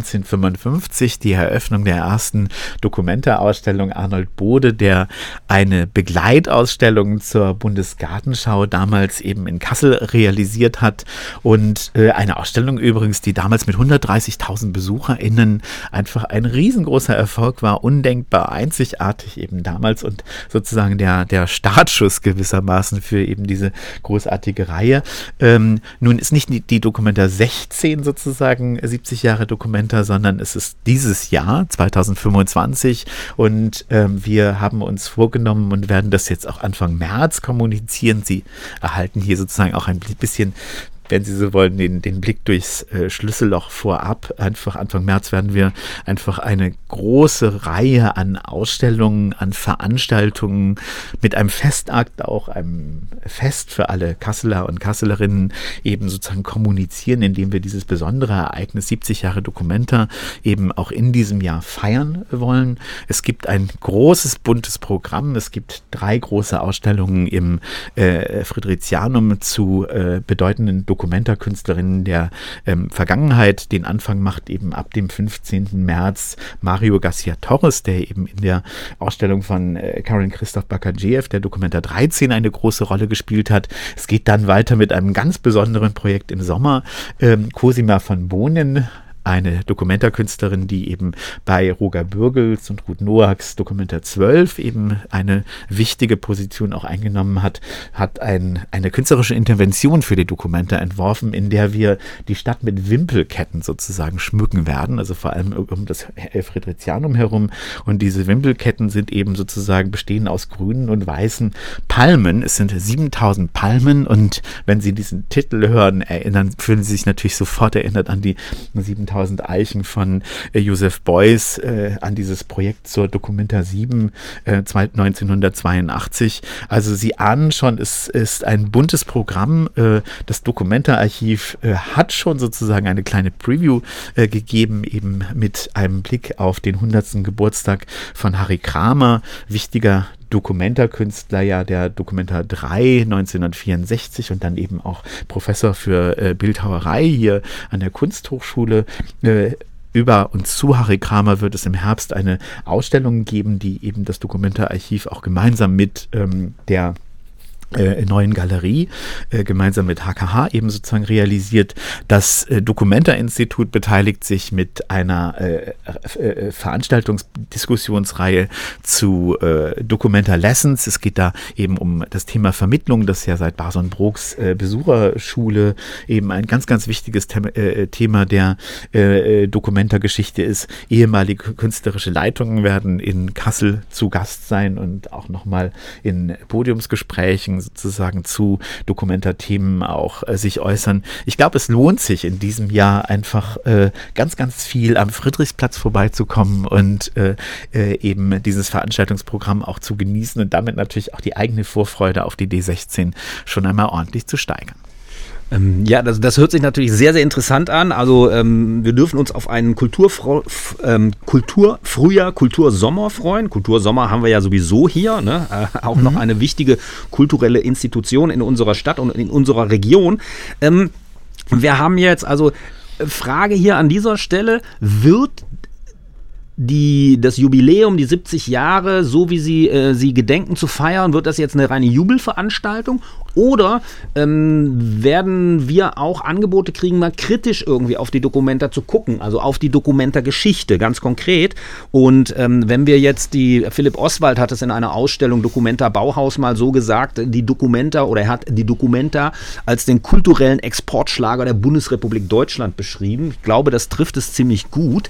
1955, die Eröffnung der ersten Documenta-Ausstellung Arnold Bode, der eine Begleitausstellung zur Bundesgartenschau damals eben in Kassel realisiert hat, und eine Ausstellung übrigens, die damals mit 130.000 BesucherInnen einfach ein riesengroßer Erfolg war, undenkbar einzigartig eben damals und sozusagen der Startschuss gewissermaßen für eben diese großartige Reihe. Nun ist nicht die Documenta 16 sozusagen 70 Jahre Documenta, sondern es ist dieses Jahr 2025, und wir haben uns vorgenommen und werden das jetzt auch Anfang März kommunizieren. Sie erhalten hier sozusagen auch ein bisschen, wenn Sie so wollen, den Blick durchs Schlüsselloch vorab. Einfach Anfang März werden wir einfach eine große Reihe an Ausstellungen, an Veranstaltungen mit einem Festakt, auch einem Fest für alle Kasseler und Kasselerinnen eben sozusagen kommunizieren, indem wir dieses besondere Ereignis 70 Jahre Documenta eben auch in diesem Jahr feiern wollen. Es gibt ein großes, buntes Programm. Es gibt 3 große Ausstellungen im Fridericianum zu bedeutenden Dokumenten Documenta-Künstlerinnen der Vergangenheit. Den Anfang macht eben ab dem 15. März Mario Garcia Torres, der eben in der Ausstellung von Karen Christoph Bakadjeev, der Documenta 13, eine große Rolle gespielt hat. Es geht dann weiter mit einem ganz besonderen Projekt im Sommer. Cosima von Bohnen, eine Documenta-Künstlerin, die eben bei Roger Bürgels und Ruth Noaks Documenta 12 eben eine wichtige Position auch eingenommen hat, hat eine künstlerische Intervention für die Documenta entworfen, in der wir die Stadt mit Wimpelketten sozusagen schmücken werden, also vor allem um das Fridericianum herum. Und diese Wimpelketten sind eben sozusagen bestehen aus grünen und weißen Palmen. Es sind 7000 Palmen, und wenn Sie diesen Titel hören, fühlen Sie sich natürlich sofort erinnert an die 7000 Eichen von Joseph Beuys, an dieses Projekt zur Documenta 7 1982. Also Sie ahnen schon, es ist ein buntes Programm. Das Documenta-Archiv hat schon sozusagen eine kleine Preview gegeben, eben mit einem Blick auf den 100. Geburtstag von Harry Kramer, wichtiger Documenta-Künstler, ja, der Documenta 3 1964 und dann eben auch Professor für Bildhauerei hier an der Kunsthochschule. Über und zu Harry Kramer wird es im Herbst eine Ausstellung geben, die eben das Documenta-Archiv auch gemeinsam mit der neuen Galerie, gemeinsam mit HKH eben sozusagen realisiert. Das Documenta-Institut beteiligt sich mit einer Veranstaltungsdiskussionsreihe zu Documenta Lessons. Es geht da eben um das Thema Vermittlung, das ja seit Bason Brooks Besucherschule eben ein ganz, ganz wichtiges Thema der Documenta-Geschichte ist. Ehemalige künstlerische Leitungen werden in Kassel zu Gast sein und auch nochmal in Podiumsgesprächen sozusagen zu Documenta-Themen auch sich äußern. Ich glaube, es lohnt sich in diesem Jahr einfach ganz, ganz viel am Friedrichsplatz vorbeizukommen und eben dieses Veranstaltungsprogramm auch zu genießen und damit natürlich auch die eigene Vorfreude auf die D16 schon einmal ordentlich zu steigern. Ja, das hört sich natürlich sehr, sehr interessant an. Also wir dürfen uns auf einen Kulturfrühjahr, Kultursommer freuen. Kultursommer haben wir ja sowieso hier, ne? Auch noch eine wichtige kulturelle Institution in unserer Stadt und in unserer Region. Wir haben jetzt also Frage hier an dieser Stelle, wird das Jubiläum, die 70 Jahre, so wie sie gedenken zu feiern, wird das jetzt eine reine Jubelveranstaltung? Oder werden wir auch Angebote kriegen, mal kritisch irgendwie auf die Documenta zu gucken, also auf die Documenta-Geschichte, ganz konkret. Und wenn wir jetzt Philipp Oswald hat es in einer Ausstellung Documenta Bauhaus mal so gesagt, er hat die Documenta als den kulturellen Exportschlager der Bundesrepublik Deutschland beschrieben. Ich glaube, das trifft es ziemlich gut.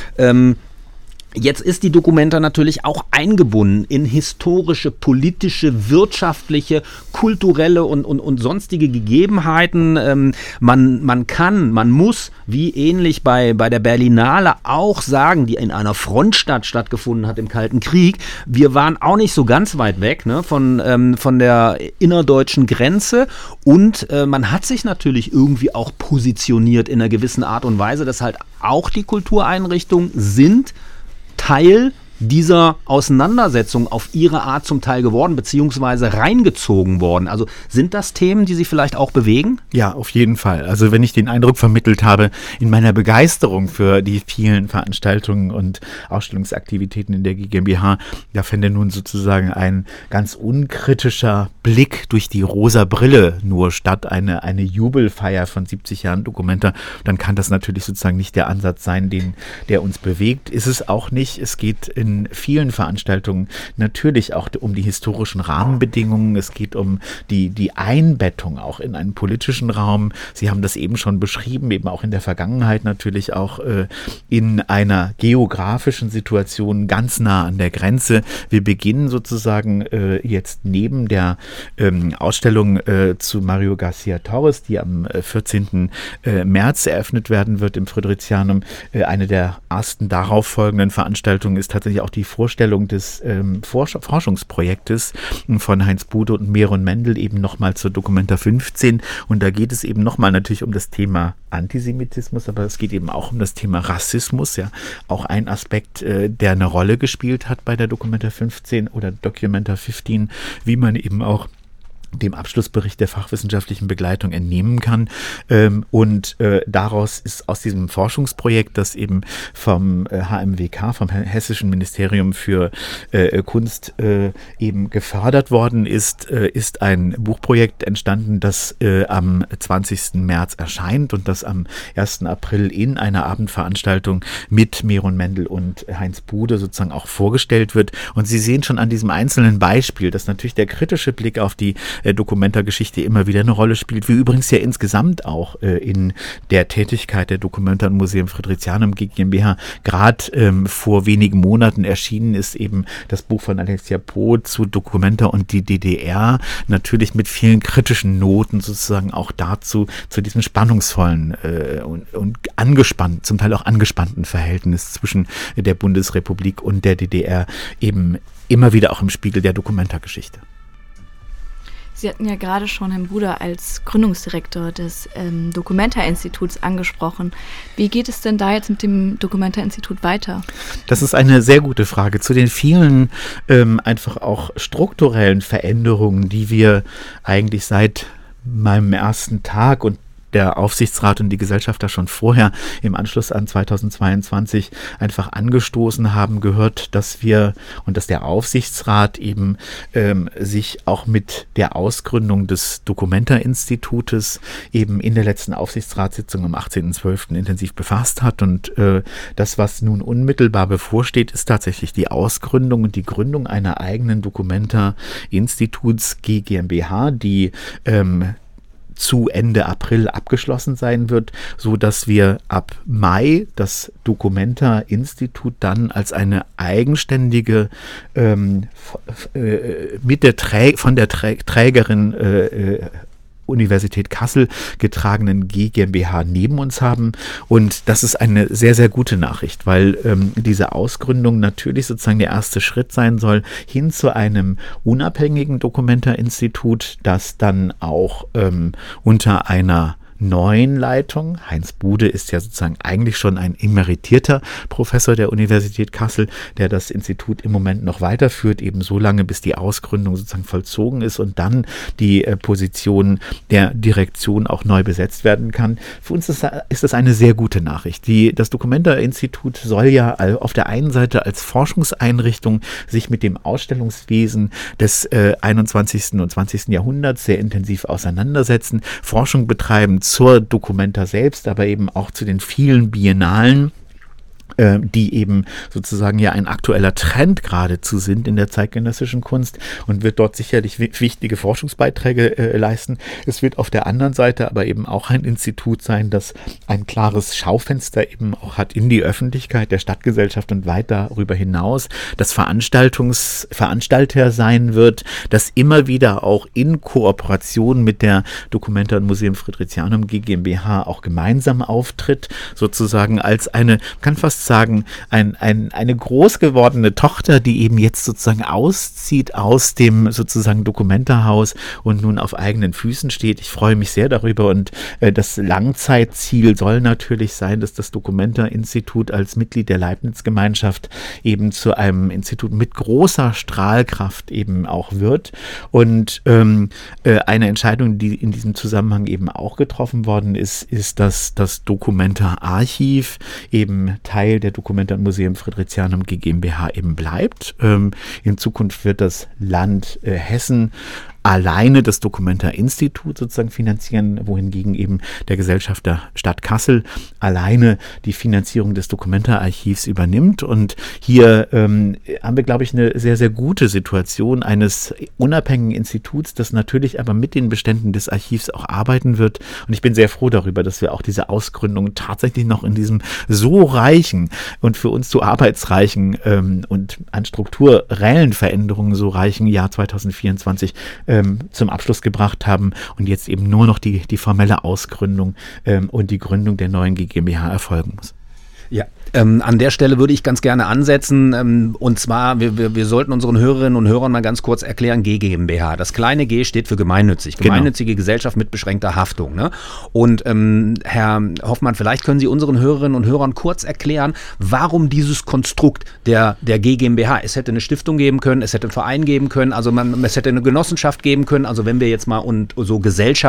Jetzt ist die Documenta natürlich auch eingebunden in historische, politische, wirtschaftliche, kulturelle und sonstige Gegebenheiten. Man muss, wie ähnlich bei der Berlinale auch sagen, die in einer Frontstadt stattgefunden hat im Kalten Krieg, wir waren auch nicht so ganz weit weg, ne, von der innerdeutschen Grenze, und man hat sich natürlich irgendwie auch positioniert in einer gewissen Art und Weise, dass halt auch die Kultureinrichtungen sind Teil dieser Auseinandersetzung auf ihre Art zum Teil geworden, beziehungsweise reingezogen worden. Also sind das Themen, die Sie vielleicht auch bewegen? Ja, auf jeden Fall. Also wenn ich den Eindruck vermittelt habe, in meiner Begeisterung für die vielen Veranstaltungen und Ausstellungsaktivitäten in der GmbH, da fände nun sozusagen ein ganz unkritischer Blick durch die rosa Brille nur statt, eine Jubelfeier von 70 Jahren Documenta, dann kann das natürlich sozusagen nicht der Ansatz sein, der uns bewegt. Ist es auch nicht. Es geht in vielen Veranstaltungen natürlich auch um die historischen Rahmenbedingungen. Es geht um die Einbettung auch in einen politischen Raum. Sie haben das eben schon beschrieben, eben auch in der Vergangenheit natürlich auch in einer geografischen Situation ganz nah an der Grenze. Wir beginnen sozusagen jetzt neben der Ausstellung zu Mario Garcia Torres, die am 14. März eröffnet werden wird im Fridericianum. Eine der ersten darauf folgenden Veranstaltungen ist tatsächlich auch die Vorstellung des Forschungsprojektes von Heinz Bude und Meron Mendel eben nochmal zur Documenta 15. Und da geht es eben nochmal natürlich um das Thema Antisemitismus, aber es geht eben auch um das Thema Rassismus, ja, auch ein Aspekt, der eine Rolle gespielt hat bei der Documenta 15 oder Documenta 15, wie man eben auch dem Abschlussbericht der fachwissenschaftlichen Begleitung entnehmen kann. Daraus ist aus diesem Forschungsprojekt, das eben vom HMWK, vom Hessischen Ministerium für Kunst eben gefördert worden ist ein Buchprojekt entstanden, das am 20. März erscheint und das am 1. April in einer Abendveranstaltung mit Meron Mendel und Heinz Bude sozusagen auch vorgestellt wird. Und Sie sehen schon an diesem einzelnen Beispiel, dass natürlich der kritische Blick auf die Documenta-Geschichte immer wieder eine Rolle spielt, wie übrigens ja insgesamt auch in der Tätigkeit der Documenta und Museum Fridericianum GmbH. Gerade vor wenigen Monaten erschienen ist eben das Buch von Alexia Poh zu Documenta und die DDR, natürlich mit vielen kritischen Noten sozusagen auch dazu, zu diesem spannungsvollen und angespannten, zum Teil auch angespannten Verhältnis zwischen der Bundesrepublik und der DDR eben immer wieder auch im Spiegel der Documenta-Geschichte. Sie hatten ja gerade schon Herrn Bude als Gründungsdirektor des Documenta-Instituts angesprochen. Wie geht es denn da jetzt mit dem Documenta-Institut weiter? Das ist eine sehr gute Frage. Zu den vielen einfach auch strukturellen Veränderungen, die wir eigentlich seit meinem ersten Tag und der Aufsichtsrat und die Gesellschaft da schon vorher im Anschluss an 2022 einfach angestoßen haben, gehört, dass wir und dass der Aufsichtsrat eben sich auch mit der Ausgründung des Documenta-Institutes eben in der letzten Aufsichtsratssitzung am 18.12. intensiv befasst hat. Und das, was nun unmittelbar bevorsteht, ist tatsächlich die Ausgründung und die Gründung einer eigenen Documenta-Instituts GmbH, die zu Ende April abgeschlossen sein wird, so dass wir ab Mai das Documenta-Institut dann als eine eigenständige von der Trägerin Universität Kassel getragenen GmbH neben uns haben. Und das ist eine sehr, sehr gute Nachricht, weil diese Ausgründung natürlich sozusagen der erste Schritt sein soll hin zu einem unabhängigen Documenta-Institut, das dann auch unter einer neuen Leitung. Heinz Bude ist ja sozusagen eigentlich schon ein emeritierter Professor der Universität Kassel, der das Institut im Moment noch weiterführt, eben so lange, bis die Ausgründung sozusagen vollzogen ist und dann die Position der Direktion auch neu besetzt werden kann. Für uns ist das eine sehr gute Nachricht. Das Documenta-Institut soll ja auf der einen Seite als Forschungseinrichtung sich mit dem Ausstellungswesen des 21. und 20. Jahrhunderts sehr intensiv auseinandersetzen, Forschung betreiben zur Documenta selbst, aber eben auch zu den vielen Biennalen, die eben sozusagen ja ein aktueller Trend geradezu sind in der zeitgenössischen Kunst und wird dort sicherlich wichtige Forschungsbeiträge leisten. Es wird auf der anderen Seite aber eben auch ein Institut sein, das ein klares Schaufenster eben auch hat in die Öffentlichkeit der Stadtgesellschaft und weit darüber hinaus, das Veranstalter sein wird, das immer wieder auch in Kooperation mit der Documenta und Museum Fridericianum GmbH auch gemeinsam auftritt, sozusagen als eine, kann fast sagen, eine groß gewordene Tochter, die eben jetzt sozusagen auszieht aus dem sozusagen Documenta-Haus und nun auf eigenen Füßen steht. Ich freue mich sehr darüber und das Langzeitziel soll natürlich sein, dass das Documenta-Institut als Mitglied der Leibniz-Gemeinschaft eben zu einem Institut mit großer Strahlkraft eben auch wird. Und eine Entscheidung, die in diesem Zusammenhang eben auch getroffen worden ist, dass das Documenta-Archiv eben Teil der Documenta und Museum Fridericianum GmbH eben bleibt. In Zukunft wird das Land Hessen alleine das Documenta-Institut sozusagen finanzieren, wohingegen eben der Gesellschafter Stadt Kassel alleine die Finanzierung des Documenta-Archivs übernimmt. Und hier haben wir, glaube ich, eine sehr, sehr gute Situation eines unabhängigen Instituts, das natürlich aber mit den Beständen des Archivs auch arbeiten wird. Und ich bin sehr froh darüber, dass wir auch diese Ausgründung tatsächlich noch in diesem so reichen und für uns so arbeitsreichen und an strukturellen Veränderungen so reichen Jahr 2024 zum Abschluss gebracht haben und jetzt eben nur noch die formelle Ausgründung und die Gründung der neuen GmbH erfolgen muss. Ja, an der Stelle würde ich ganz gerne ansetzen, und zwar, wir sollten unseren Hörerinnen und Hörern mal ganz kurz erklären, GmbH. Das kleine G steht für gemeinnützig, gemeinnützige Gesellschaft mit beschränkter Haftung. Ne? Und Herr Hoffmann, vielleicht können Sie unseren Hörerinnen und Hörern kurz erklären, warum dieses Konstrukt der GmbH, es hätte eine Stiftung geben können, es hätte einen Verein geben können, also es hätte eine Genossenschaft geben können, also wenn wir jetzt mal so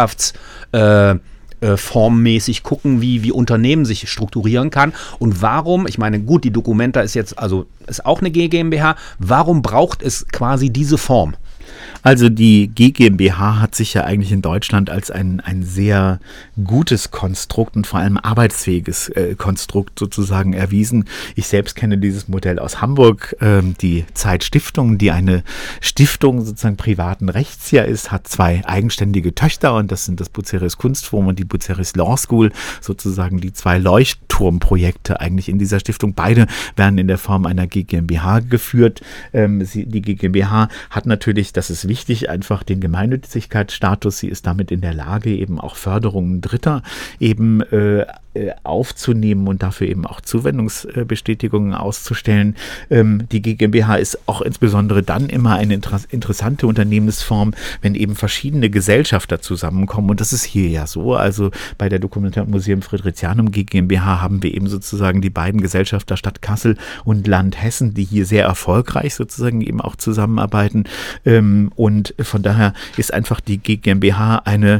formmäßig gucken, wie Unternehmen sich strukturieren kann. Und warum, ich meine, gut, die Documenta ist auch eine GmbH, warum braucht es quasi diese Form? Also die GmbH hat sich ja eigentlich in Deutschland als ein sehr gutes Konstrukt und vor allem arbeitsfähiges Konstrukt sozusagen erwiesen. Ich selbst kenne dieses Modell aus Hamburg. Die Zeitstiftung, die eine Stiftung sozusagen privaten Rechts ja ist, hat 2 eigenständige Töchter und das sind das Bucerius Kunstforum und die Bucerius Law School, sozusagen die 2 Leuchtturmprojekte eigentlich in dieser Stiftung. Beide werden in der Form einer GmbH geführt. Die GmbH hat natürlich, das ist wichtig, einfach den Gemeinnützigkeitsstatus. Sie ist damit in der Lage, eben auch Förderungen Dritter eben aufzunehmen und dafür eben auch Zuwendungsbestätigungen auszustellen. Die GmbH ist auch insbesondere dann immer eine interessante Unternehmensform, wenn eben verschiedene Gesellschafter zusammenkommen und das ist hier ja so. Also bei der Documenta und Museum Friderizianum GmbH haben wir eben sozusagen die beiden Gesellschafter Stadt Kassel und Land Hessen, die hier sehr erfolgreich sozusagen eben auch zusammenarbeiten und von daher ist einfach die GmbH eine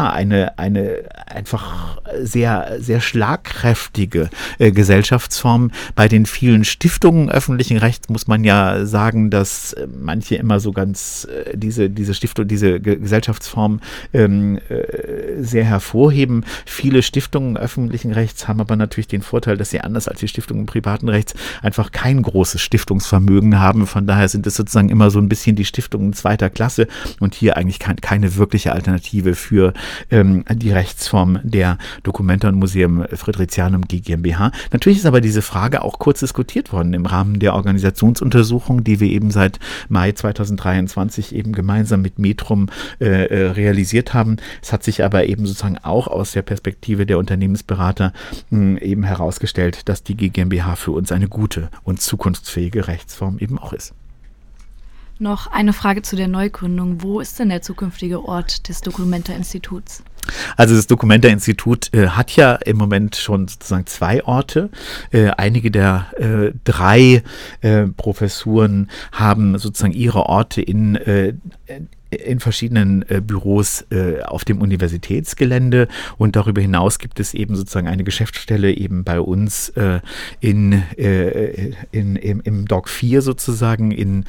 einfach sehr, sehr schlagkräftige Gesellschaftsform. Bei den vielen Stiftungen öffentlichen Rechts muss man ja sagen, dass manche immer so ganz diese Gesellschaftsform sehr hervorheben. Viele Stiftungen öffentlichen Rechts haben aber natürlich den Vorteil, dass sie anders als die Stiftungen privaten Rechts einfach kein großes Stiftungsvermögen haben. Von daher sind es sozusagen immer so ein bisschen die Stiftungen zweiter Klasse und hier eigentlich keine wirkliche Alternative für die Rechtsform der Documenta und Museum Friderizianum GmbH. Natürlich ist aber diese Frage auch kurz diskutiert worden im Rahmen der Organisationsuntersuchung, die wir eben seit Mai 2023 eben gemeinsam mit Metrum realisiert haben. Es hat sich aber eben sozusagen auch aus der Perspektive der Unternehmensberater eben herausgestellt, dass die GmbH für uns eine gute und zukunftsfähige Rechtsform eben auch ist. Noch eine Frage zu der Neugründung. Wo ist denn der zukünftige Ort des Documenta-Instituts? Also das Documenta-Institut hat ja im Moment schon sozusagen 2 Orte. Einige der 3 Professuren haben sozusagen ihre Orte in verschiedenen Büros auf dem Universitätsgelände und darüber hinaus gibt es eben sozusagen eine Geschäftsstelle eben bei uns im Doc 4 sozusagen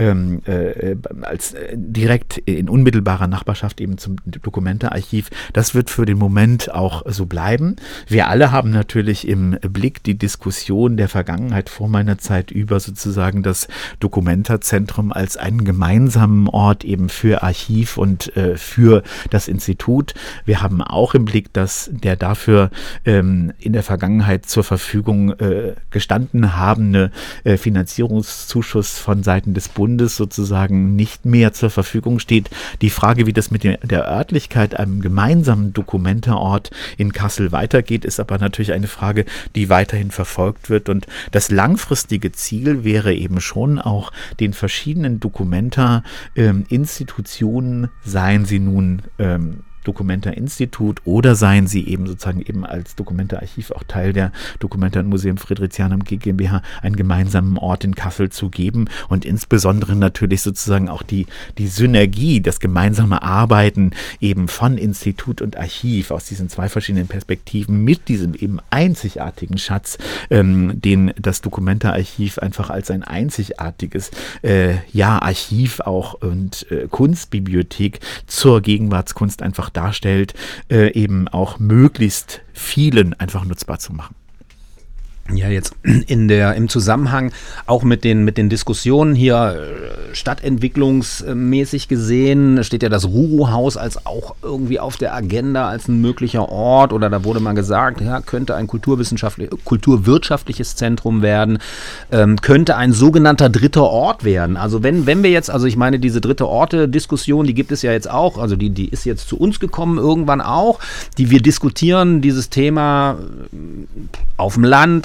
als direkt in unmittelbarer Nachbarschaft eben zum Documenta-Archiv. Das wird für den Moment auch so bleiben. Wir alle haben natürlich im Blick die Diskussion der Vergangenheit vor meiner Zeit über sozusagen das Documenta-Zentrum als einen gemeinsamen Ort eben für Archiv und für das Institut. Wir haben auch im Blick, dass der dafür in der Vergangenheit zur Verfügung gestanden habende Finanzierungszuschuss von Seiten des Bundes sozusagen nicht mehr zur Verfügung steht. Die Frage, wie das mit der Örtlichkeit, einem gemeinsamen Documenta-Ort in Kassel weitergeht, ist aber natürlich eine Frage, die weiterhin verfolgt wird und das langfristige Ziel wäre eben schon auch den verschiedenen Documenta-Institutionen, seien sie nun Documenta-Institut oder seien sie eben sozusagen eben als Documenta-Archiv auch Teil der Documenta und Museum Friderizianum GmbH einen gemeinsamen Ort in Kassel zu geben und insbesondere natürlich sozusagen auch die Synergie, das gemeinsame Arbeiten eben von Institut und Archiv aus diesen 2 verschiedenen Perspektiven mit diesem eben einzigartigen Schatz, den das Documenta-Archiv einfach als ein einzigartiges Archiv auch und Kunstbibliothek zur Gegenwartskunst einfach darstellt, eben auch möglichst vielen einfach nutzbar zu machen. Ja, jetzt im Zusammenhang auch mit den Diskussionen hier stadtentwicklungsmäßig gesehen, steht ja das Ruru-Haus als auch irgendwie auf der Agenda als ein möglicher Ort oder da wurde mal gesagt, ja, könnte ein kulturwirtschaftliches Zentrum werden, könnte ein sogenannter dritter Ort werden. Also wenn wir jetzt, also ich meine, diese dritte Orte-Diskussion, die gibt es ja jetzt auch, also die ist jetzt zu uns gekommen irgendwann auch, wir diskutieren dieses Thema auf dem Land,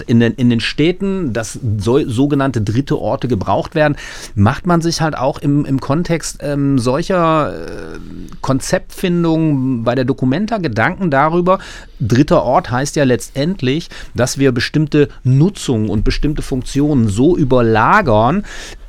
in den Städten, dass sogenannte dritte Orte gebraucht werden. Macht man sich halt auch im Kontext solcher Konzeptfindung bei der Documenta Gedanken darüber, dritter Ort heißt ja letztendlich, dass wir bestimmte Nutzungen und bestimmte Funktionen so überlagern,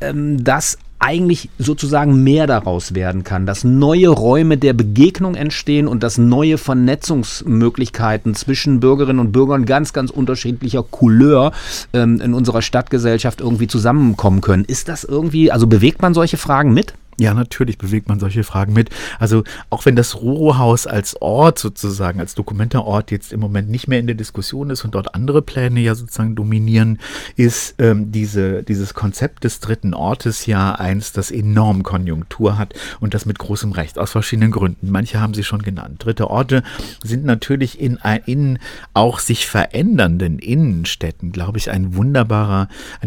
dass eigentlich sozusagen mehr daraus werden kann, dass neue Räume der Begegnung entstehen und dass neue Vernetzungsmöglichkeiten zwischen Bürgerinnen und Bürgern ganz, ganz unterschiedlicher Couleur in unserer Stadtgesellschaft irgendwie zusammenkommen können. Ist das irgendwie, also bewegt man solche Fragen mit? Ja, natürlich bewegt man solche Fragen mit. Also auch wenn das Roro-Haus als Ort sozusagen, als Documenta-Ort jetzt im Moment nicht mehr in der Diskussion ist und dort andere Pläne ja sozusagen dominieren, ist dieses Konzept des dritten Ortes ja eins, das enorm Konjunktur hat und das mit großem Recht, aus verschiedenen Gründen. Manche haben sie schon genannt. Dritte Orte sind natürlich in auch sich verändernden Innenstädten, glaube ich, eine wunderbare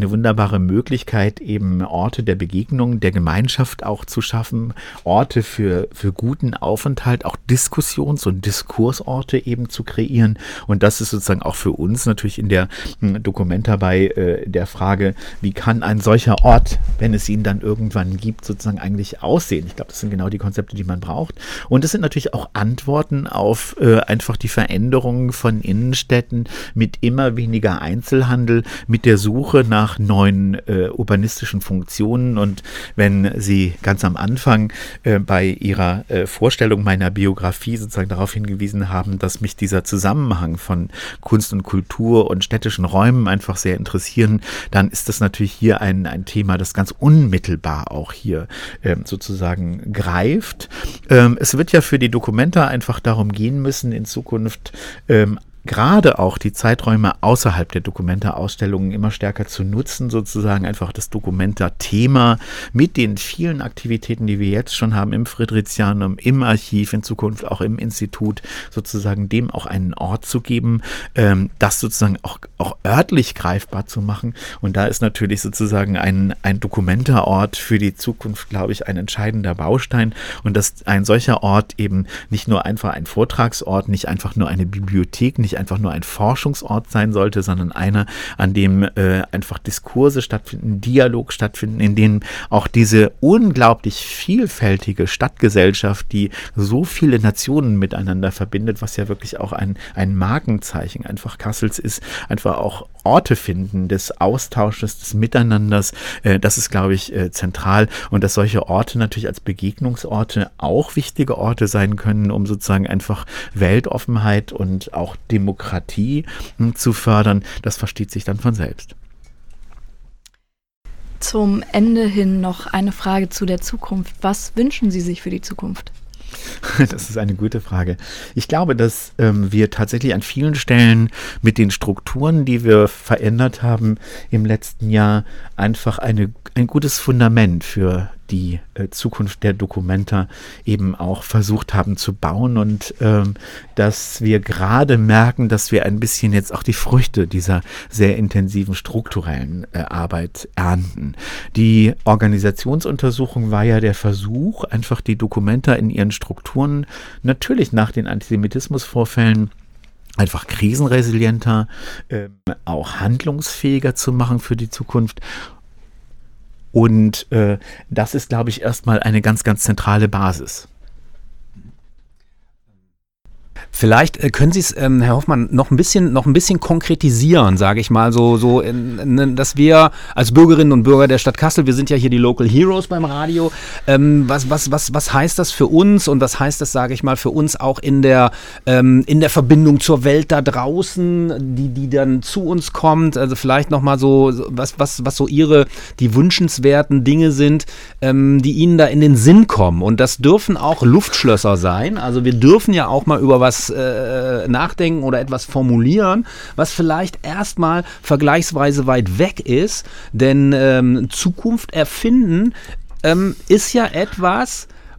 Möglichkeit, eben Orte der Begegnung, der Gemeinschaft auch zu schaffen, Orte für guten Aufenthalt, auch Diskussions- und Diskursorte eben zu kreieren. Und das ist sozusagen auch für uns natürlich in der Documenta bei der Frage, wie kann ein solcher Ort, wenn es ihn dann irgendwann gibt, sozusagen eigentlich aussehen? Ich glaube, das sind genau die Konzepte, die man braucht. Und es sind natürlich auch Antworten auf einfach die Veränderungen von Innenstädten mit immer weniger Einzelhandel, mit der Suche nach neuen urbanistischen Funktionen. Und wenn Sie ganz am Anfang bei Ihrer Vorstellung meiner Biografie sozusagen darauf hingewiesen haben, dass mich dieser Zusammenhang von Kunst und Kultur und städtischen Räumen einfach sehr interessieren, dann ist das natürlich hier ein Thema, das ganz unmittelbar auch hier sozusagen greift. Es wird ja für die Documenta einfach darum gehen müssen, in Zukunft gerade auch die Zeiträume außerhalb der Documenta-Ausstellungen immer stärker zu nutzen, sozusagen einfach das Documenta-Thema mit den vielen Aktivitäten, die wir jetzt schon haben im Friedrichianum, im Archiv, in Zukunft auch im Institut, sozusagen dem auch einen Ort zu geben, das sozusagen auch örtlich greifbar zu machen. Und da ist natürlich sozusagen ein Documenta-Ort für die Zukunft, glaube ich, ein entscheidender Baustein. Und dass ein solcher Ort eben nicht nur einfach ein Vortragsort, nicht einfach nur eine Bibliothek, nicht einfach nur ein Forschungsort sein sollte, sondern einer, an dem einfach Diskurse stattfinden, Dialog stattfinden, in dem auch diese unglaublich vielfältige Stadtgesellschaft, die so viele Nationen miteinander verbindet, was ja wirklich auch ein Markenzeichen einfach Kassels ist, einfach auch Orte finden des Austausches, des Miteinanders, das ist, glaube ich, zentral, und dass solche Orte natürlich als Begegnungsorte auch wichtige Orte sein können, um sozusagen einfach Weltoffenheit und auch Demokratie zu fördern, das versteht sich dann von selbst. Zum Ende hin noch eine Frage zu der Zukunft. Was wünschen Sie sich für die Zukunft? Das ist eine gute Frage. Ich glaube, dass wir tatsächlich an vielen Stellen mit den Strukturen, die wir verändert haben im letzten Jahr, einfach ein gutes Fundament für die Zukunft der Documenta eben auch versucht haben zu bauen, und dass wir gerade merken, dass wir ein bisschen jetzt auch die Früchte dieser sehr intensiven strukturellen Arbeit ernten. Die Organisationsuntersuchung war ja der Versuch, einfach die Documenta in ihren Strukturen natürlich nach den Antisemitismusvorfällen einfach krisenresilienter, auch handlungsfähiger zu machen für die Zukunft. Und das ist, glaube ich, erstmal eine ganz, ganz zentrale Basis. Vielleicht können Sie es, Herr Hoffmann, noch ein bisschen konkretisieren, sage ich mal, dass wir als Bürgerinnen und Bürger der Stadt Kassel, wir sind ja hier die Local Heroes beim Radio, was heißt das für uns, und was heißt das, sage ich mal, für uns auch in der Verbindung zur Welt da draußen, die dann zu uns kommt, also vielleicht nochmal was so die wünschenswerten Dinge sind, die Ihnen da in den Sinn kommen, und das dürfen auch Luftschlösser sein, also wir dürfen ja auch mal über was nachdenken oder etwas formulieren, was vielleicht erstmal vergleichsweise weit weg ist, denn Zukunft erfinden ist ja etwas,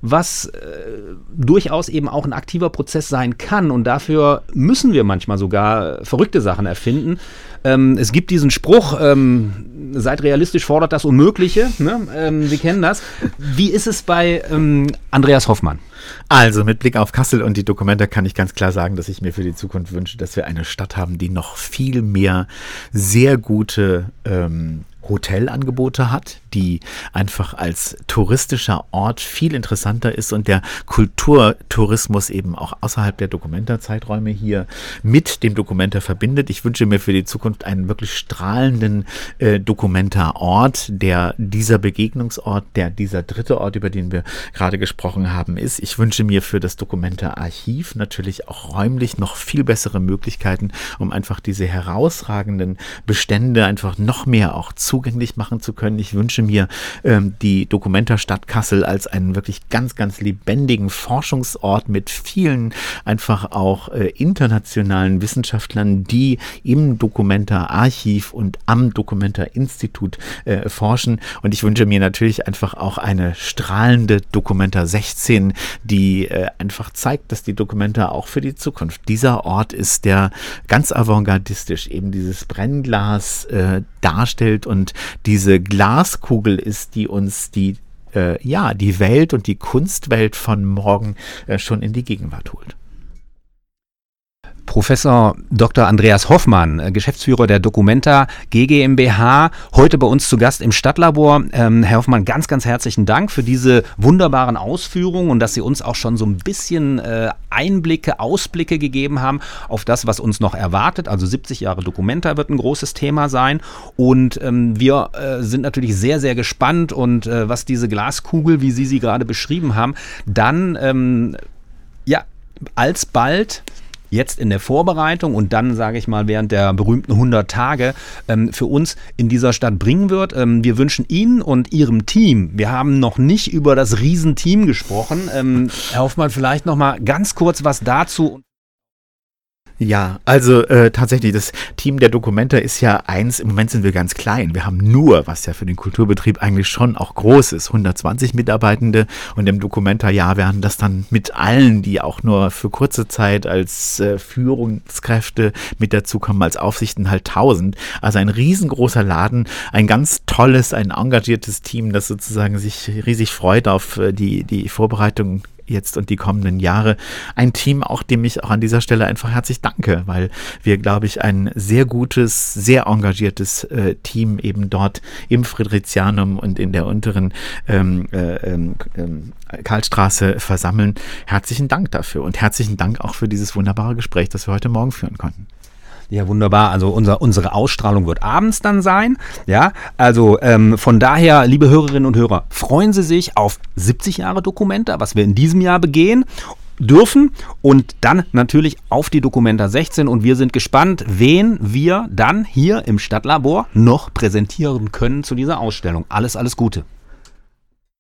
was durchaus eben auch ein aktiver Prozess sein kann. Und dafür müssen wir manchmal sogar verrückte Sachen erfinden. Es gibt diesen Spruch, seid realistisch, fordert das Unmögliche. Ne? Sie kennen das. Wie ist es bei Andreas Hoffmann? Also mit Blick auf Kassel und die Documenta kann ich ganz klar sagen, dass ich mir für die Zukunft wünsche, dass wir eine Stadt haben, die noch viel mehr sehr gute Hotelangebote hat, die einfach als touristischer Ort viel interessanter ist und der Kulturtourismus eben auch außerhalb der Documenta-Zeiträume hier mit dem Documenta verbindet. Ich wünsche mir für die Zukunft einen wirklich strahlenden Documenta-Ort, der dieser Begegnungsort, der dieser dritte Ort, über den wir gerade gesprochen haben, ist. Ich wünsche mir für das Documenta-Archiv natürlich auch räumlich noch viel bessere Möglichkeiten, um einfach diese herausragenden Bestände einfach noch mehr auch zugänglich machen zu können. Ich wünsche mir die Documenta Stadt Kassel als einen wirklich ganz, ganz lebendigen Forschungsort mit vielen einfach auch internationalen Wissenschaftlern, die im Documenta Archiv und am Documenta Institut forschen. Und ich wünsche mir natürlich einfach auch eine strahlende Documenta 16, die einfach zeigt, dass die Documenta auch für die Zukunft dieser Ort ist, der ganz avantgardistisch eben dieses Brennglas darstellt und diese Glaskugel ist, die uns die Welt und die Kunstwelt von morgen schon in die Gegenwart holt. Professor Dr. Andreas Hoffmann, Geschäftsführer der Documenta GmbH, heute bei uns zu Gast im Stadtlabor. Herr Hoffmann, ganz, ganz herzlichen Dank für diese wunderbaren Ausführungen und dass Sie uns auch schon so ein bisschen Einblicke, Ausblicke gegeben haben auf das, was uns noch erwartet. Also 70 Jahre Documenta wird ein großes Thema sein und wir sind natürlich sehr, sehr gespannt und was diese Glaskugel, wie Sie sie gerade beschrieben haben, dann alsbald jetzt in der Vorbereitung und dann, sage ich mal, während der berühmten 100 Tage für uns in dieser Stadt bringen wird. Wir wünschen Ihnen und Ihrem Team, wir haben noch nicht über das Riesenteam gesprochen. Herr Hoffmann, vielleicht noch mal ganz kurz was dazu. Ja, also tatsächlich, das Team der Documenta ist ja eins, im Moment sind wir ganz klein. Wir haben nur, was ja für den Kulturbetrieb eigentlich schon auch groß ist, 120 Mitarbeitende und im Documenta-Jahr werden das dann mit allen, die auch nur für kurze Zeit als Führungskräfte mit dazukommen, als Aufsichten halt 1000. Also ein riesengroßer Laden, ein ganz tolles, ein engagiertes Team, das sozusagen sich riesig freut auf die Vorbereitung jetzt und die kommenden Jahre. Ein Team, auch dem ich auch an dieser Stelle einfach herzlich danke, weil wir, glaube ich, ein sehr gutes, sehr engagiertes Team eben dort im Fridericianum und in der unteren Karlstraße versammeln. Herzlichen Dank dafür und herzlichen Dank auch für dieses wunderbare Gespräch, das wir heute Morgen führen konnten. Ja, wunderbar. Also unsere Ausstrahlung wird abends dann sein. Ja, also von daher, liebe Hörerinnen und Hörer, freuen Sie sich auf 70 Jahre Documenta, was wir in diesem Jahr begehen dürfen und dann natürlich auf die Documenta 16 und wir sind gespannt, wen wir dann hier im Stadtlabor noch präsentieren können zu dieser Ausstellung. Alles Gute.